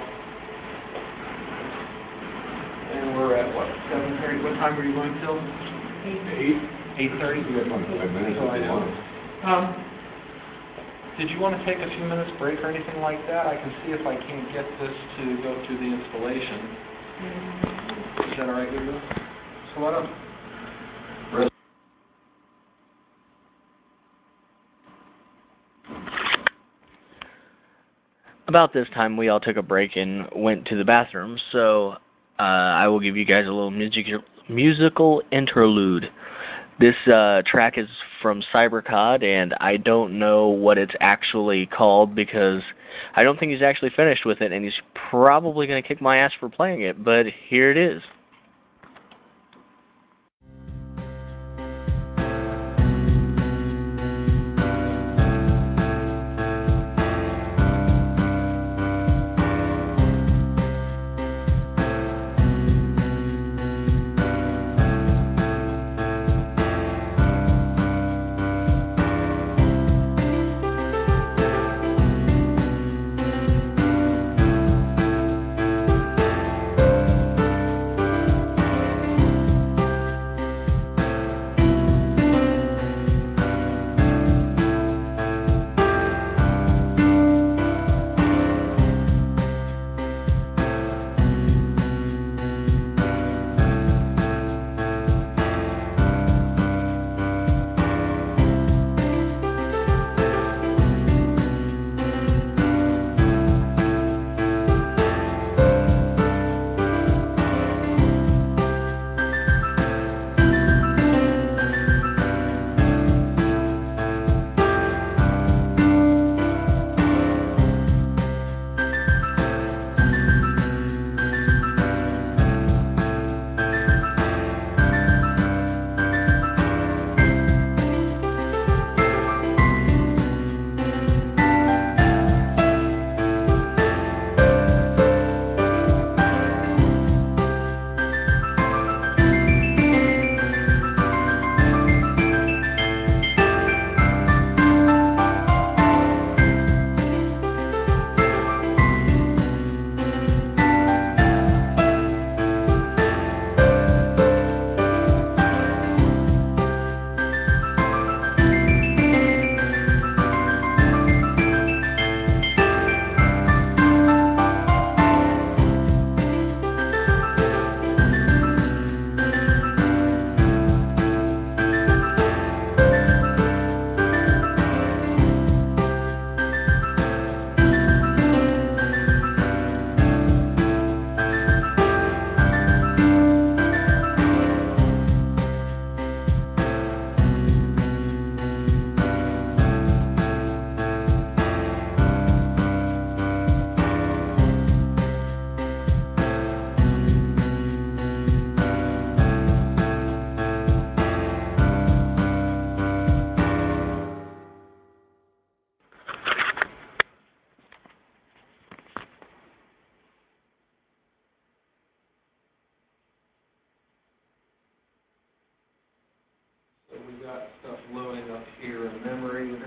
and we're at what, seven thirty? What time were you going till? Eight? eight thirty? You have like five minutes So if I you know. want. Um, did you want to take a few minutes break or anything like that? I can see if I can get this to go through the installation. Is that all right with you? So why don't About this time, we all took a break and went to the bathroom, so uh, I will give you guys a little music musical interlude. This uh, track is from CyberCod, and I don't know what it's actually called because I don't think he's actually finished with it, and he's probably going to kick my ass for playing it, but here it is.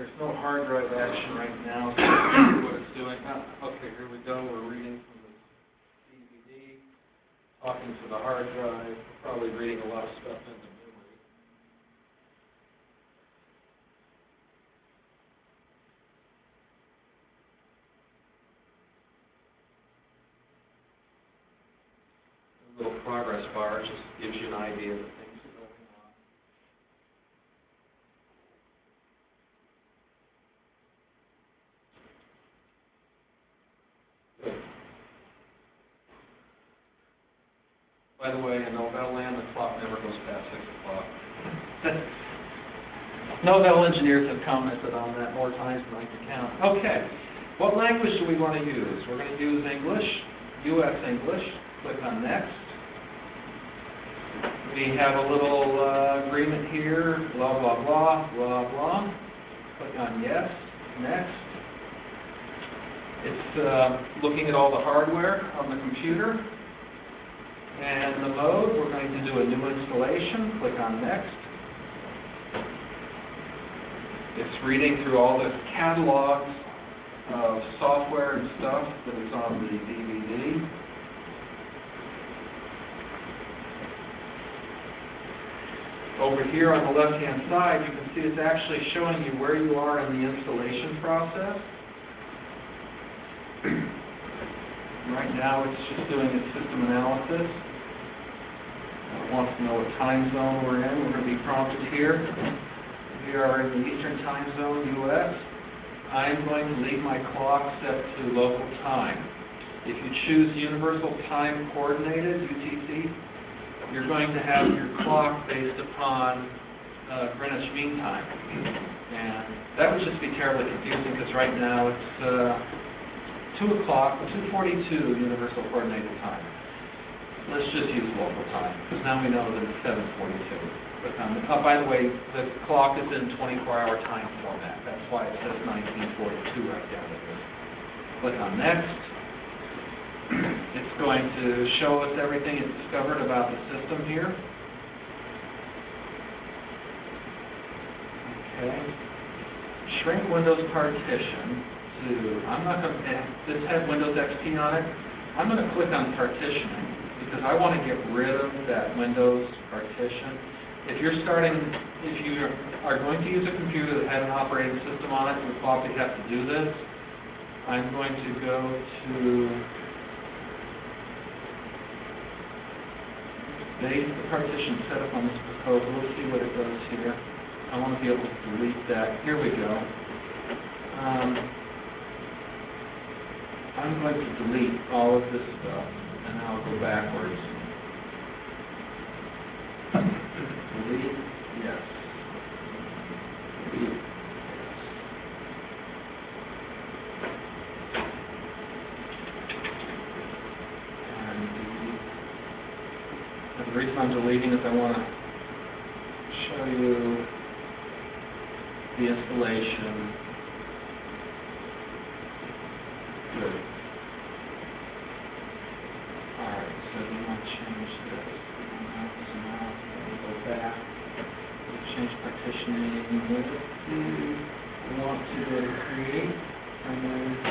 There's no hard drive action right now, so let's see what it's doing. Ah, okay, here we go. We're reading from the D V D, talking to the hard drive, probably reading a lot of stuff into memory. The little progress bar just gives you an idea of things that are going on. Good. By the way, in Novell land, the clock never goes past six o'clock. Novell engineers have commented on that more times than I can count. Okay, what language do we want to use? We're going to use English, U S English. Click on Next. We have a little uh, agreement here, blah, blah, blah, blah, blah. Click on Yes, Next. It's uh, looking at all the hardware on the computer. And the mode, we're going to do a new installation. Click on Next. It's reading through all the catalogs of software and stuff that is on the D V D. Over here on the left-hand side, you can see it's actually showing you where you are in the installation process. Right now, it's just doing its system analysis. It wants to know what time zone we're in. We're going to be prompted here. We are in the Eastern Time Zone, U S I'm going to leave my clock set to local time. If you choose Universal Time Coordinated, U T C, you're going to have your clock based upon uh, Greenwich Mean Time. And that would just be terribly confusing because right now it's uh, two o'clock, two forty-two Universal Coordinated Time. Let's just use local time because now we know that it's seven forty-two. But um, oh, by the way, the clock is in twenty-four hour time format. That's why it says nineteen forty-two right down here. Click on Next. It's going to show us everything it discovered about the system here. Okay. Shrink Windows partition to, I'm not going to, this had Windows X P on it. I'm going to click on partitioning because I want to get rid of that Windows partition. If you're starting, if you are going to use a computer that had an operating system on it, you'll probably have to do this. I'm going to go to base the partition setup on this proposal. Let's see what it does here. I want to be able to delete that. Here we go. Um, I'm going to delete all of this stuff, and I'll go backwards. Delete, yes. Delete, yes. And the reason I'm deleting is I want to show you the installation. Good. Alright, so we want to change this. So now we go back. We change partitioning. Let's see. We want to go to create and then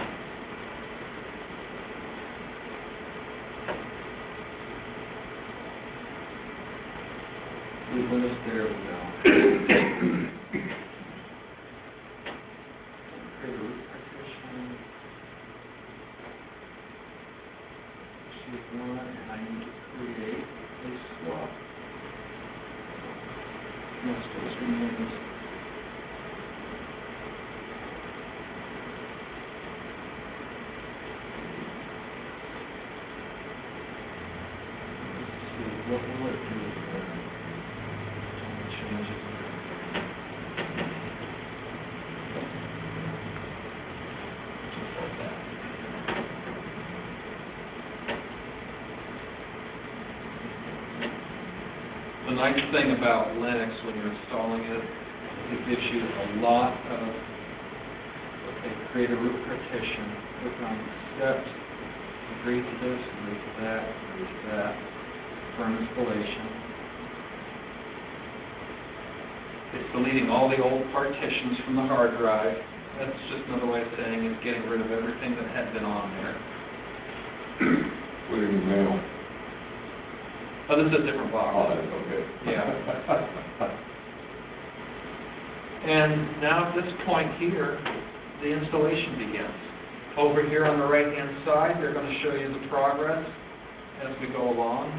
Windows, there we go. Create a root partition. Sheet one, and I need to create a swap. Let's just remove this. Let's see, what will it do here? Changes. Just like that. The nice thing about Linux when you're installing it, it gives you a lot of, okay, create a root partition, click on Accept, agree to this, agree to that, agree to that, confirm installation. It's deleting all the old partitions from the hard drive. That's just another way of saying it's getting rid of everything that had been on there. Put it in the mail. Oh, this is a different box. Oh, that's okay. Yeah. And now at this point here, the installation begins. Over here on the right-hand side, they're going to show you the progress as we go along.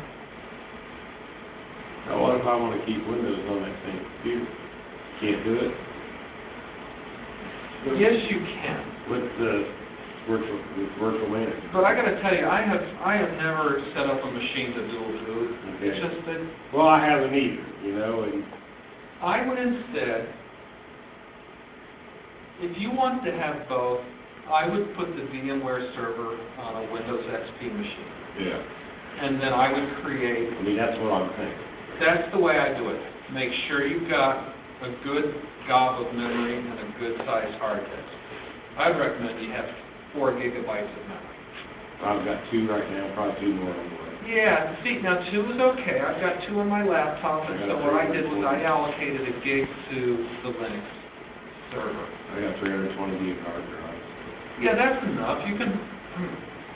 Now, what if I want to keep Windows on that same computer? Can't do it Yes, you can. with the virtual, with virtual Linux. But I got to tell you, I have I have never set up a machine to dual boot. It's Okay. just that Well, I haven't either, you know, and I would instead, if you want to have both, I would put the VMware server on a Windows X P machine. yeah, And then I would create, I mean, that's what I'm thinking. that's the way I do it. Make sure you've got a good gob of memory and a good sized hard disk. I'd recommend you have four gigabytes of memory. I've got two right now, probably two more on the way. Yeah, see, now two is okay. I've got two on my laptop, and so what I did was I allocated a gig to the Linux server. I got three hundred twenty gig hard drive. Yeah, that's enough. You can, hmm.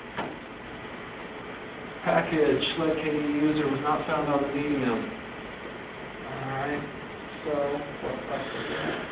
Package, located user was not found on the medium. Alright, so, what password is that?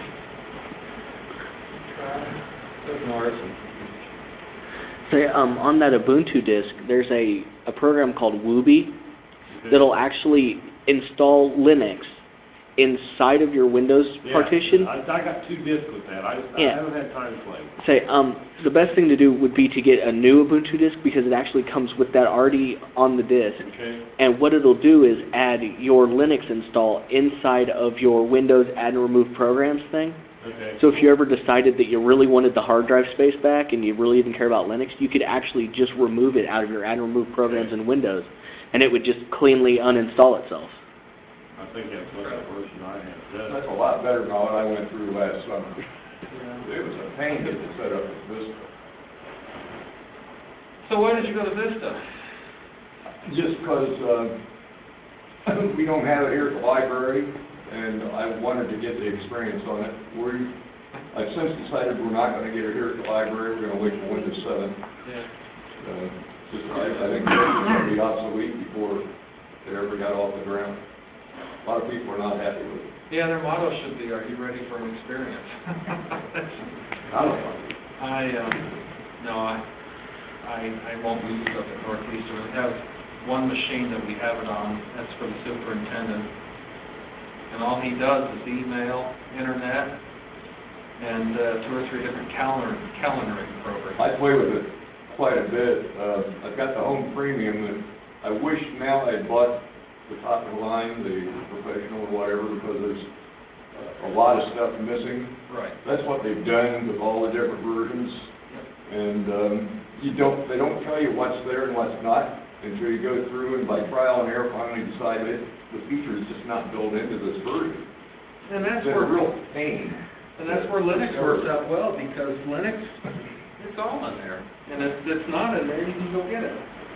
Try, ignore it. Say, um, on that Ubuntu disk, there's a, a program called Wooby that'll actually install Linux inside of your Windows Yeah, partition. I, I got two discs with that, I, I Yeah. haven't had time to play. Say, um, the best thing to do would be to get a new Ubuntu disk because it actually comes with that already on the disk. Okay. And what it'll do is add your Linux install inside of your Windows add and remove programs thing. Okay. So if you ever decided that you really wanted the hard drive space back and you really didn't care about Linux, you could actually just remove it out of your add and remove programs in Windows, and it would just cleanly uninstall itself. I think that's what that version I have does. That's a lot better than what I went through last summer. It was a pain to get it set up with Vista. So why did you go to Vista? Just because, uh, we don't have it here at the library, and I wanted to get the experience on it. We, I've since decided we're not gonna get it here at the library, we're gonna wait for Windows seven. Yeah. Uh, just, I, I think it's gonna be obsolete before it ever got off the ground. A lot of people are not happy with it. Yeah, their motto should be, are you ready for an experience? I don't know. I, um, no, I, I, I won't use stuff at Northeastern. We have one machine that we have it on, that's for the superintendent. And all he does is email, internet, and, uh, two or three different calendar, calendaring programs. I play with it quite a bit. Uh, I've got the home premium that I wish now I had bought the top of the line, the professional or whatever, because there's uh, a lot of stuff missing. Right. That's what they've done with all the different versions. And, um, you don't, they don't tell you what's there and what's not until you go through and by trial and error finally decide that the feature is just not built into this version. And that's It's been where, a real pain. and that's where Linux works out well, because Linux, it's all in there. And if it's not in there, you can go get it.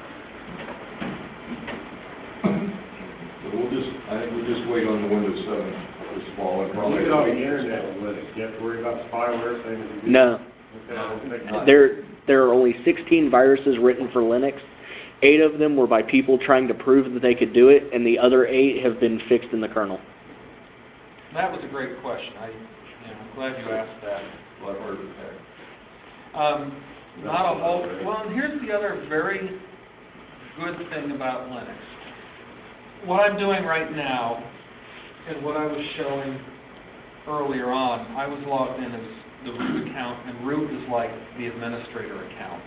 So we'll just, I think we'll just wait on the Windows seven this fall and You probably. get on the internet with Linux, you have to worry about spyware, same as you do. No. Okay, I don't think not. There, there are only sixteen viruses written for Linux. Eight of them were by people trying to prove that they could do it, and the other eight have been fixed in the kernel. That was a great question. I, yeah, I'm glad you asked that. Well, I've heard of that. Um, not a whole, well, and here's the other very good thing about Linux. What I'm doing right now, and what I was showing earlier on, I was logged in as the root account, and root is like the administrator account.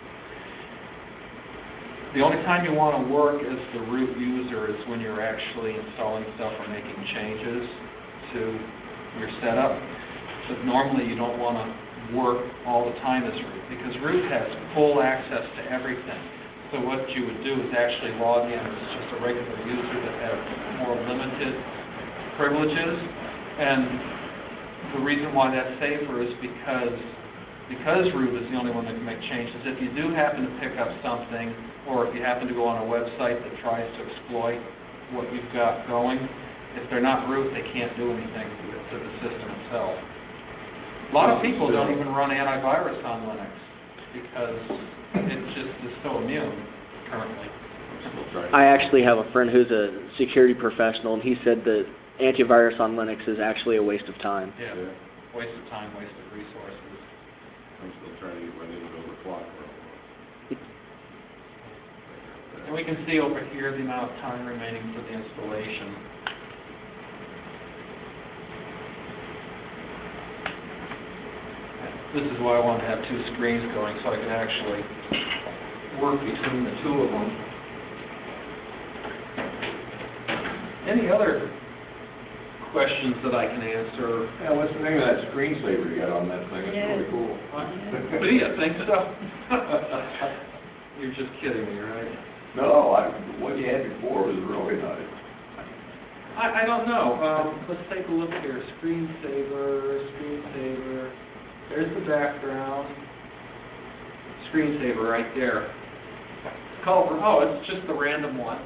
The only time you want to work as the root user is when you're actually installing stuff or making changes to your setup. But normally you don't want to work all the time as root, because root has full access to everything. So what you would do is actually log in as just a regular user that has more limited privileges. And the reason why that's safer is because because root is the only one that can make changes. If you do happen to pick up something, or if you happen to go on a website that tries to exploit what you've got going, if they're not root, they can't do anything to the system itself. A lot of people don't even run antivirus on Linux because it just is so immune currently. I actually have a friend who's a security professional, and he said that antivirus on Linux is actually a waste of time. Yeah, waste of time, waste of resources. I'm still trying to get my name over clock. And we can see over here the amount of time remaining for the installation. This is why I wanted to have two screens going, so I could actually work between the two of them. Any other questions that I can answer? Yeah, what's the name of that screensaver you got on that thing? It's Yeah. really cool. Do you think so? You're just kidding me, right? No, I, what you had before was really nice. I, I don't know. Um, let's take a look here. Screensaver, screensaver. There's the background. Screensaver right there. It's called, oh, it's just the random one.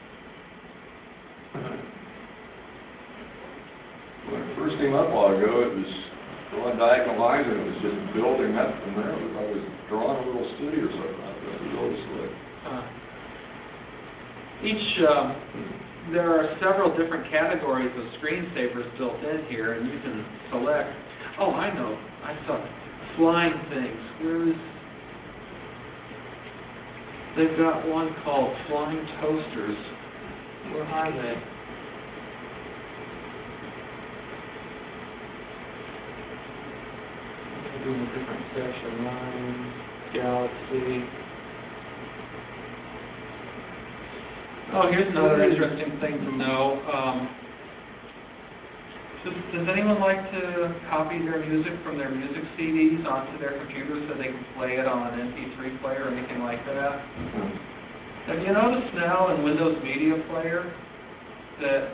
When it first came up a while ago, it was drawing diagonal lines, and it was just building up from there. It was, I was drawing a little city or something. I thought it was really slick. Uh, each, um, there are several different categories of screensavers built in here, and you can select. Oh, I know. I saw flying things. Where is? They've got one called Flying Toasters. Where are they? I'm doing a different section. Line, Galaxy. Oh, here's another interesting thing to know. Um, does, does anyone like to copy their music from their music C Ds onto their computer so they can play it on an M P three player or anything like that? Have you noticed now in Windows Media Player that,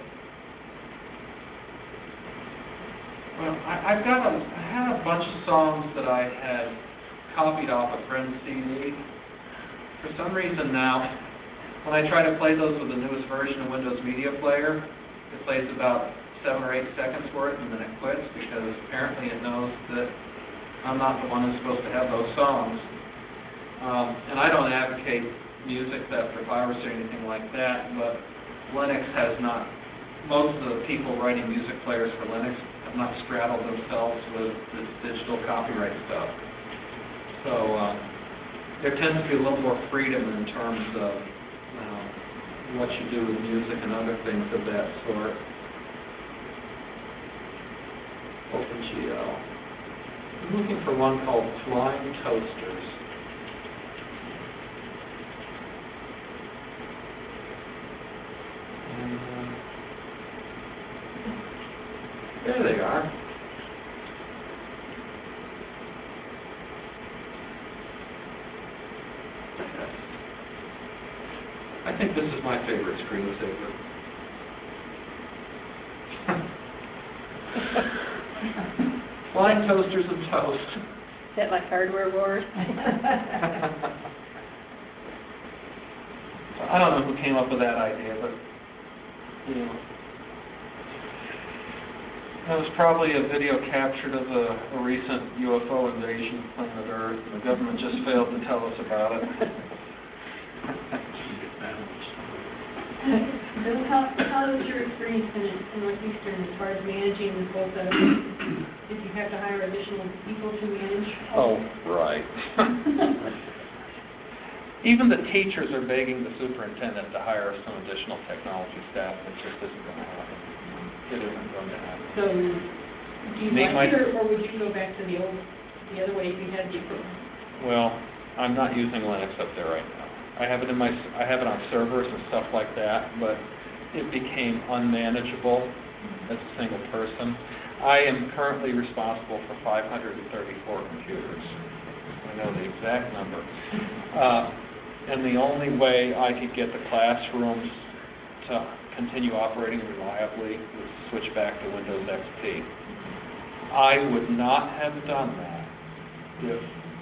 well, I, I've got a, I had a bunch of songs that I had copied off a friend's C D. For some reason now, when I try to play those with the newest version of Windows Media Player, it plays about seven or eight seconds worth and then it quits because apparently it knows that I'm not the one who's supposed to have those songs. Um, and I don't advocate music theft or piracy or anything like that, but Linux has not, most of the people writing music players for Linux have not straddled themselves with this digital copyright stuff. So uh, there tends to be a little more freedom in terms of uh, what you do with music and other things of that sort. OpenGL. I'm looking for one called Flying Toasters. And, uh, there they are. I think this is my favorite screensaver. Flying toasters and toast. Is that like Hardware Wars? I don't know who came up with that idea, but, you know. That was probably a video captured of a, a recent U F O invasion of planet Earth, and the government just failed to tell us about it. Bill, how, how was your experience in, in Northeastern as far as managing both the, did you have to hire additional people to manage? Oh, right. Even the teachers are begging the superintendent to hire some additional technology staff. It just isn't going to happen. It isn't going to happen. So, do you Make like my- it, or, or would you go back to the old, the other way if you had the equipment? Well, I'm not using Linux up there right now. I have it in my, I have it on servers and stuff like that, but it became unmanageable as a single person. I am currently responsible for five hundred thirty-four computers. I know the exact number. Uh, and the only way I could get the classrooms to continue operating reliably was to switch back to Windows X P. I would not have done that if,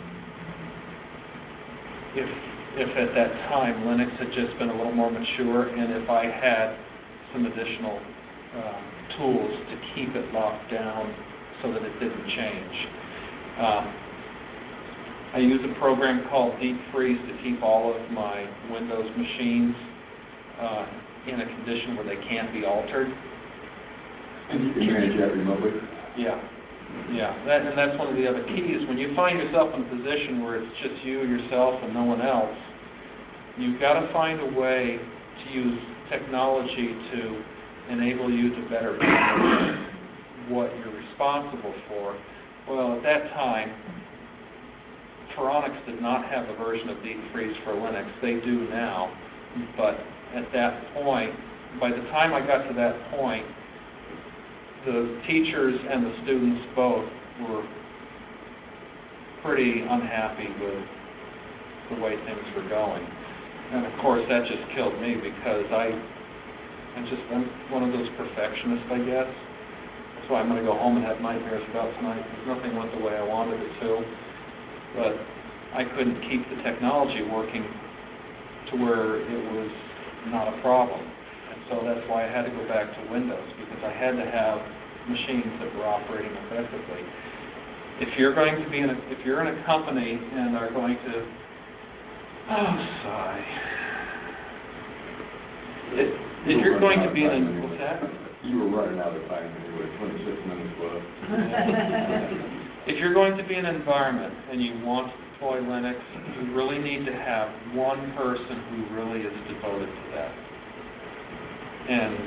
if if at that time Linux had just been a little more mature and if I had some additional um, tools to keep it locked down so that it didn't change. Um, I use a program called Deep Freeze to keep all of my Windows machines uh, in a condition where they can't be altered. And you can manage that remotely? Yeah, yeah, that, and that's one of the other keys. When you find yourself in a position where it's just you, yourself, and no one else, you've got to find a way to use technology to enable you to better manage what you're responsible for. Well, at that time, Phoronix did not have a version of Deep Freeze for Linux. They do now, but at that point, by the time I got to that point, the teachers and the students both were pretty unhappy with the way things were going. And of course, that just killed me because I, I'm just one, one of those perfectionists, I guess. That's why I'm going to go home and have nightmares about tonight, because nothing went the way I wanted it to. But I couldn't keep the technology working to where it was not a problem. And so that's why I had to go back to Windows, because I had to have machines that were operating effectively. If you're going to be in a, if you're in a company and are going to, oh, sigh. If, if you're going to be in a, what's that? You were running out of time anyway, twenty-six minutes left. If you're going to be in an environment and you want to deploy Linux, you really need to have one person who really is devoted to that. And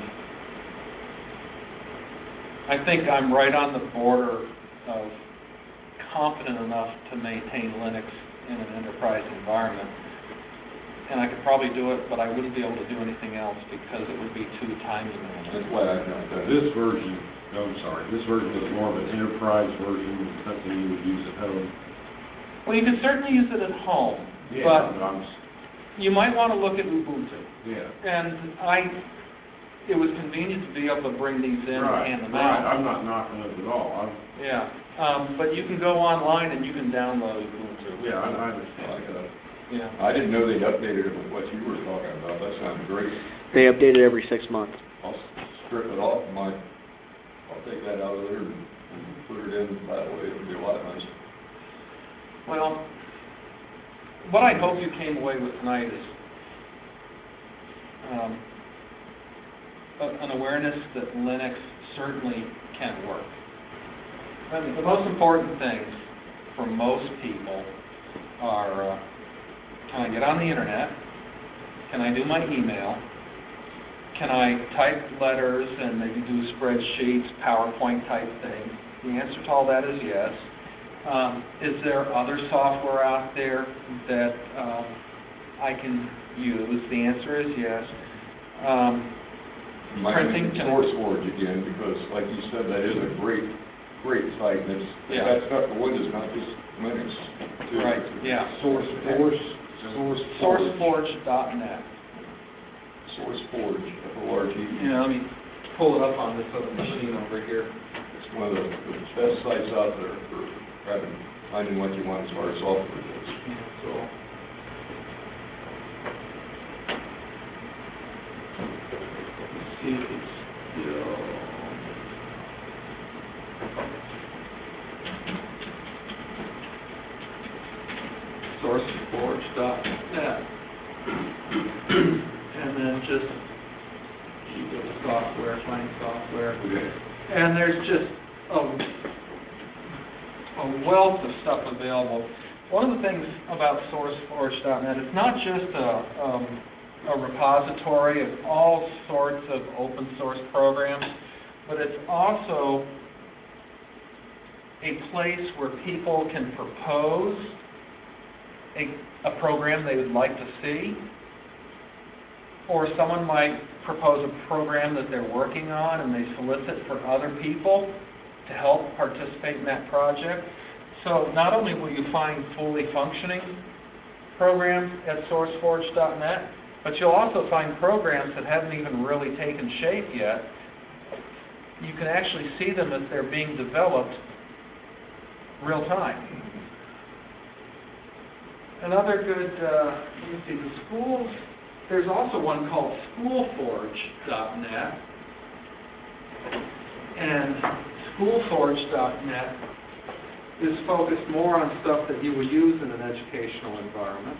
I think I'm right on the border of competent enough to maintain Linux in an enterprise environment. And I could probably do it, but I wouldn't be able to do anything else because it would be too time demanding. That's why I got that. This version, no, I'm sorry, this version is more of an enterprise version, something you would use at home. Well, you can certainly use it at home, Yeah, but but I'm, you might want to look at Ubuntu. yeah. And I, it was convenient to be able to bring these in Right, and hand them right, out. I'm not knocking it at all, I'm, Yeah, um, but you can go online and you can download Ubuntu. yeah, I, I I understand. like that. Yeah. I didn't know they'd updated it with what you were talking about. That sounded great. They update it every six months. I'll strip it off my, I'll take that out of there and put it in that way. It'll be a lot nicer. Well, what I hope you came away with tonight is um, a, an awareness that Linux certainly can work. I mean, the most important things for most people are, uh, can I get on the internet? Can I do my email? Can I type letters and maybe do spreadsheets, PowerPoint type things? The answer to all that is yes. Um, is there other software out there that um, I can use? The answer is yes. Um, You might printing, need can I- SourceForge again, because like you said, that is a great, great site. And it's, Yeah. that's stuff for Windows, not just Linux. too. Right, yeah. SourceForge, SourceForge. SourceForge dot net. SourceForge, F O R G E. Yeah, let me pull it up on this other machine over here. It's one of the, the best sites out there for having, finding what you want as far as software goes. So, Let's see if it's still. SourceForge dot net. And then just you go to software, find software. okay. And there's just a, a wealth of stuff available. One of the things about SourceForge dot net, it's not just a, um, a repository of all sorts of open source programs, but it's also a place where people can propose a, a program they would like to see, or someone might propose a program that they're working on and they solicit for other people to help participate in that project. So not only will you find fully functioning programs at SourceForge dot net, but you'll also find programs that haven't even really taken shape yet. You can actually see them as they're being developed real time. Another good, uh, let me see, the schools, there's also one called SchoolForge dot net, And schoolforge dot net is focused more on stuff that you would use in an educational environment.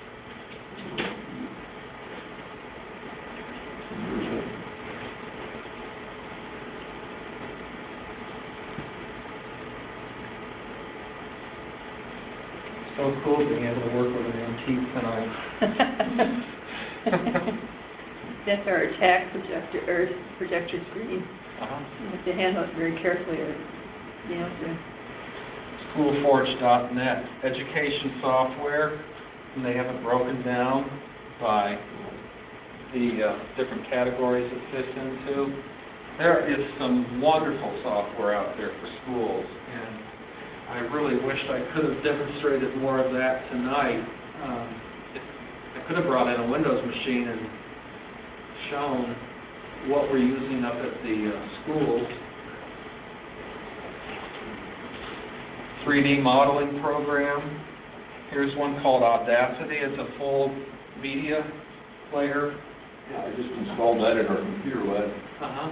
So cool being able to work with an antique tonight. That's our attack projector, or projector screen. Uh-huh. You have to handle it very carefully, or, you know, to... schoolforge dot net, education software, and they have it broken down by the uh, different categories it fits into. There is some wonderful software out there for schools, and I really wished I could have demonstrated more of that tonight. Um, I could have brought in a Windows machine and shown what we're using up at the uh, schools. three D modeling program. Here's one called Audacity. It's a full media player. Yeah, I just installed that in our computer lab. Uh-huh.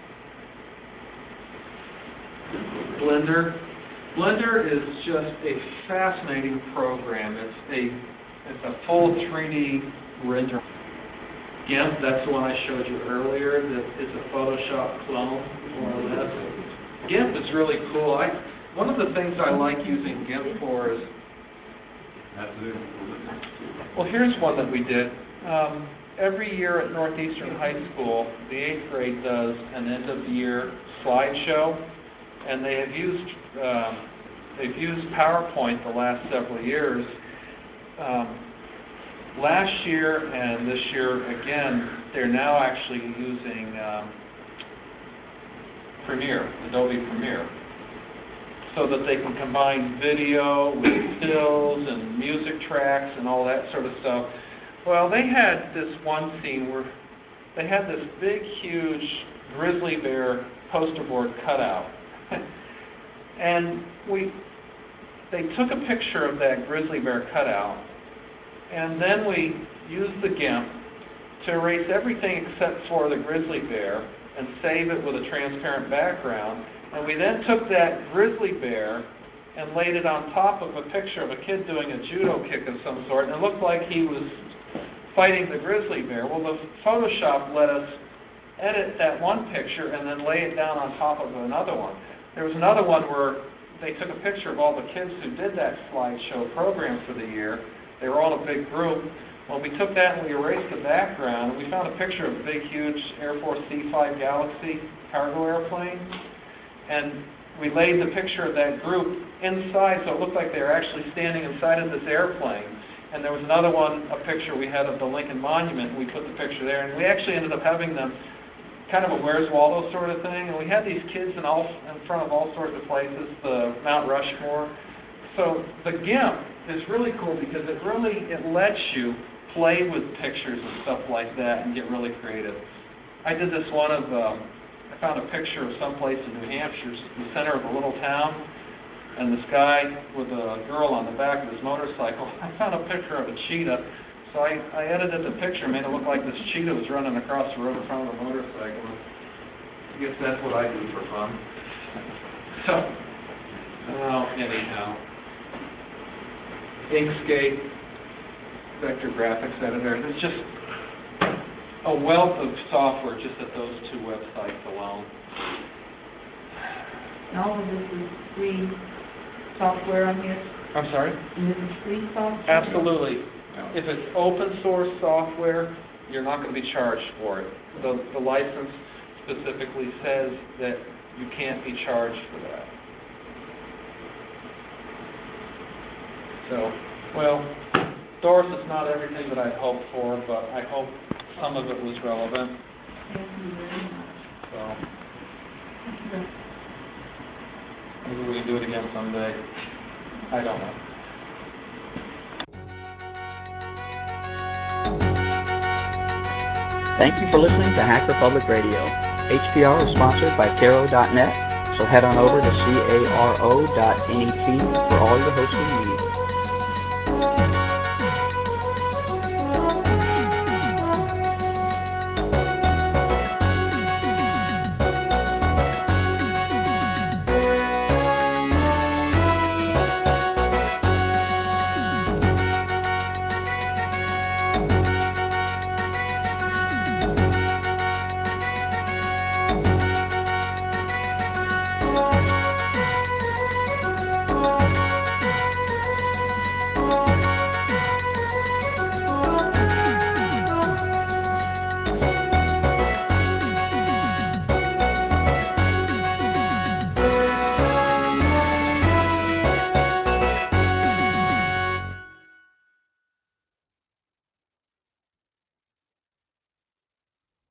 Blender. Blender is just a fascinating program. It's a it's a full three D render. GIMP, that's the one I showed you earlier, that is a Photoshop clone, more or less. GIMP is really cool. I One of the things I like using GIMP for is, well, here's one that we did. Um, every year at Northeastern High School, the eighth grade does an end-of-year slideshow, and they have used um, they've used PowerPoint the last several years. Um, last year and this year again, they're now actually using um, Premiere, Adobe Premiere, so that they can combine video with stills and music tracks and all that sort of stuff. Well, they had this one scene where they had this big, huge grizzly bear poster board cutout. And we, they took a picture of that grizzly bear cutout, and then we used the GIMP to erase everything except for the grizzly bear and save it with a transparent background. And we then took that grizzly bear and laid it on top of a picture of a kid doing a judo kick of some sort, and it looked like he was fighting the grizzly bear. Well, the Photoshop let us edit that one picture and then lay it down on top of another one. There was another one where they took a picture of all the kids who did that slideshow program for the year. They were all a big group. Well, we took that and we erased the background, and we found a picture of a big, huge Air Force C five Galaxy cargo airplane. And we laid the picture of that group inside, so it looked like they were actually standing inside of this airplane. And there was another one, a picture we had of the Lincoln Monument, and we put the picture there. And we actually ended up having them kind of a Where's Waldo sort of thing. And we had these kids in, all, in front of all sorts of places, the Mount Rushmore. So the GIMP is really cool because it really, it lets you play with pictures and stuff like that and get really creative. I did this one of, um, I found a picture of someplace in New Hampshire, the center of a little town, and this guy with a girl on the back of his motorcycle. I found a picture of a cheetah, so I, I edited the picture, made it look like this cheetah was running across the road in front of the motorcycle. I guess that's what I do for fun. So, well, anyhow, Inkscape, vector graphics editor. There's just a wealth of software just at those two websites alone. And all of this is free software on here, I'm sorry? and this is free software? Absolutely. If it's open source software, you're not going to be charged for it. The, the license specifically says that you can't be charged for that. So, well, Doris is not everything that I'd hoped for, but I hope some of it was relevant. Thank you very much. So, maybe we can do it again someday. I don't know. Thank you for listening to Hacker Public Radio. H P R is sponsored by Caro dot net, so head on over to caro dot net for all your hosting needs.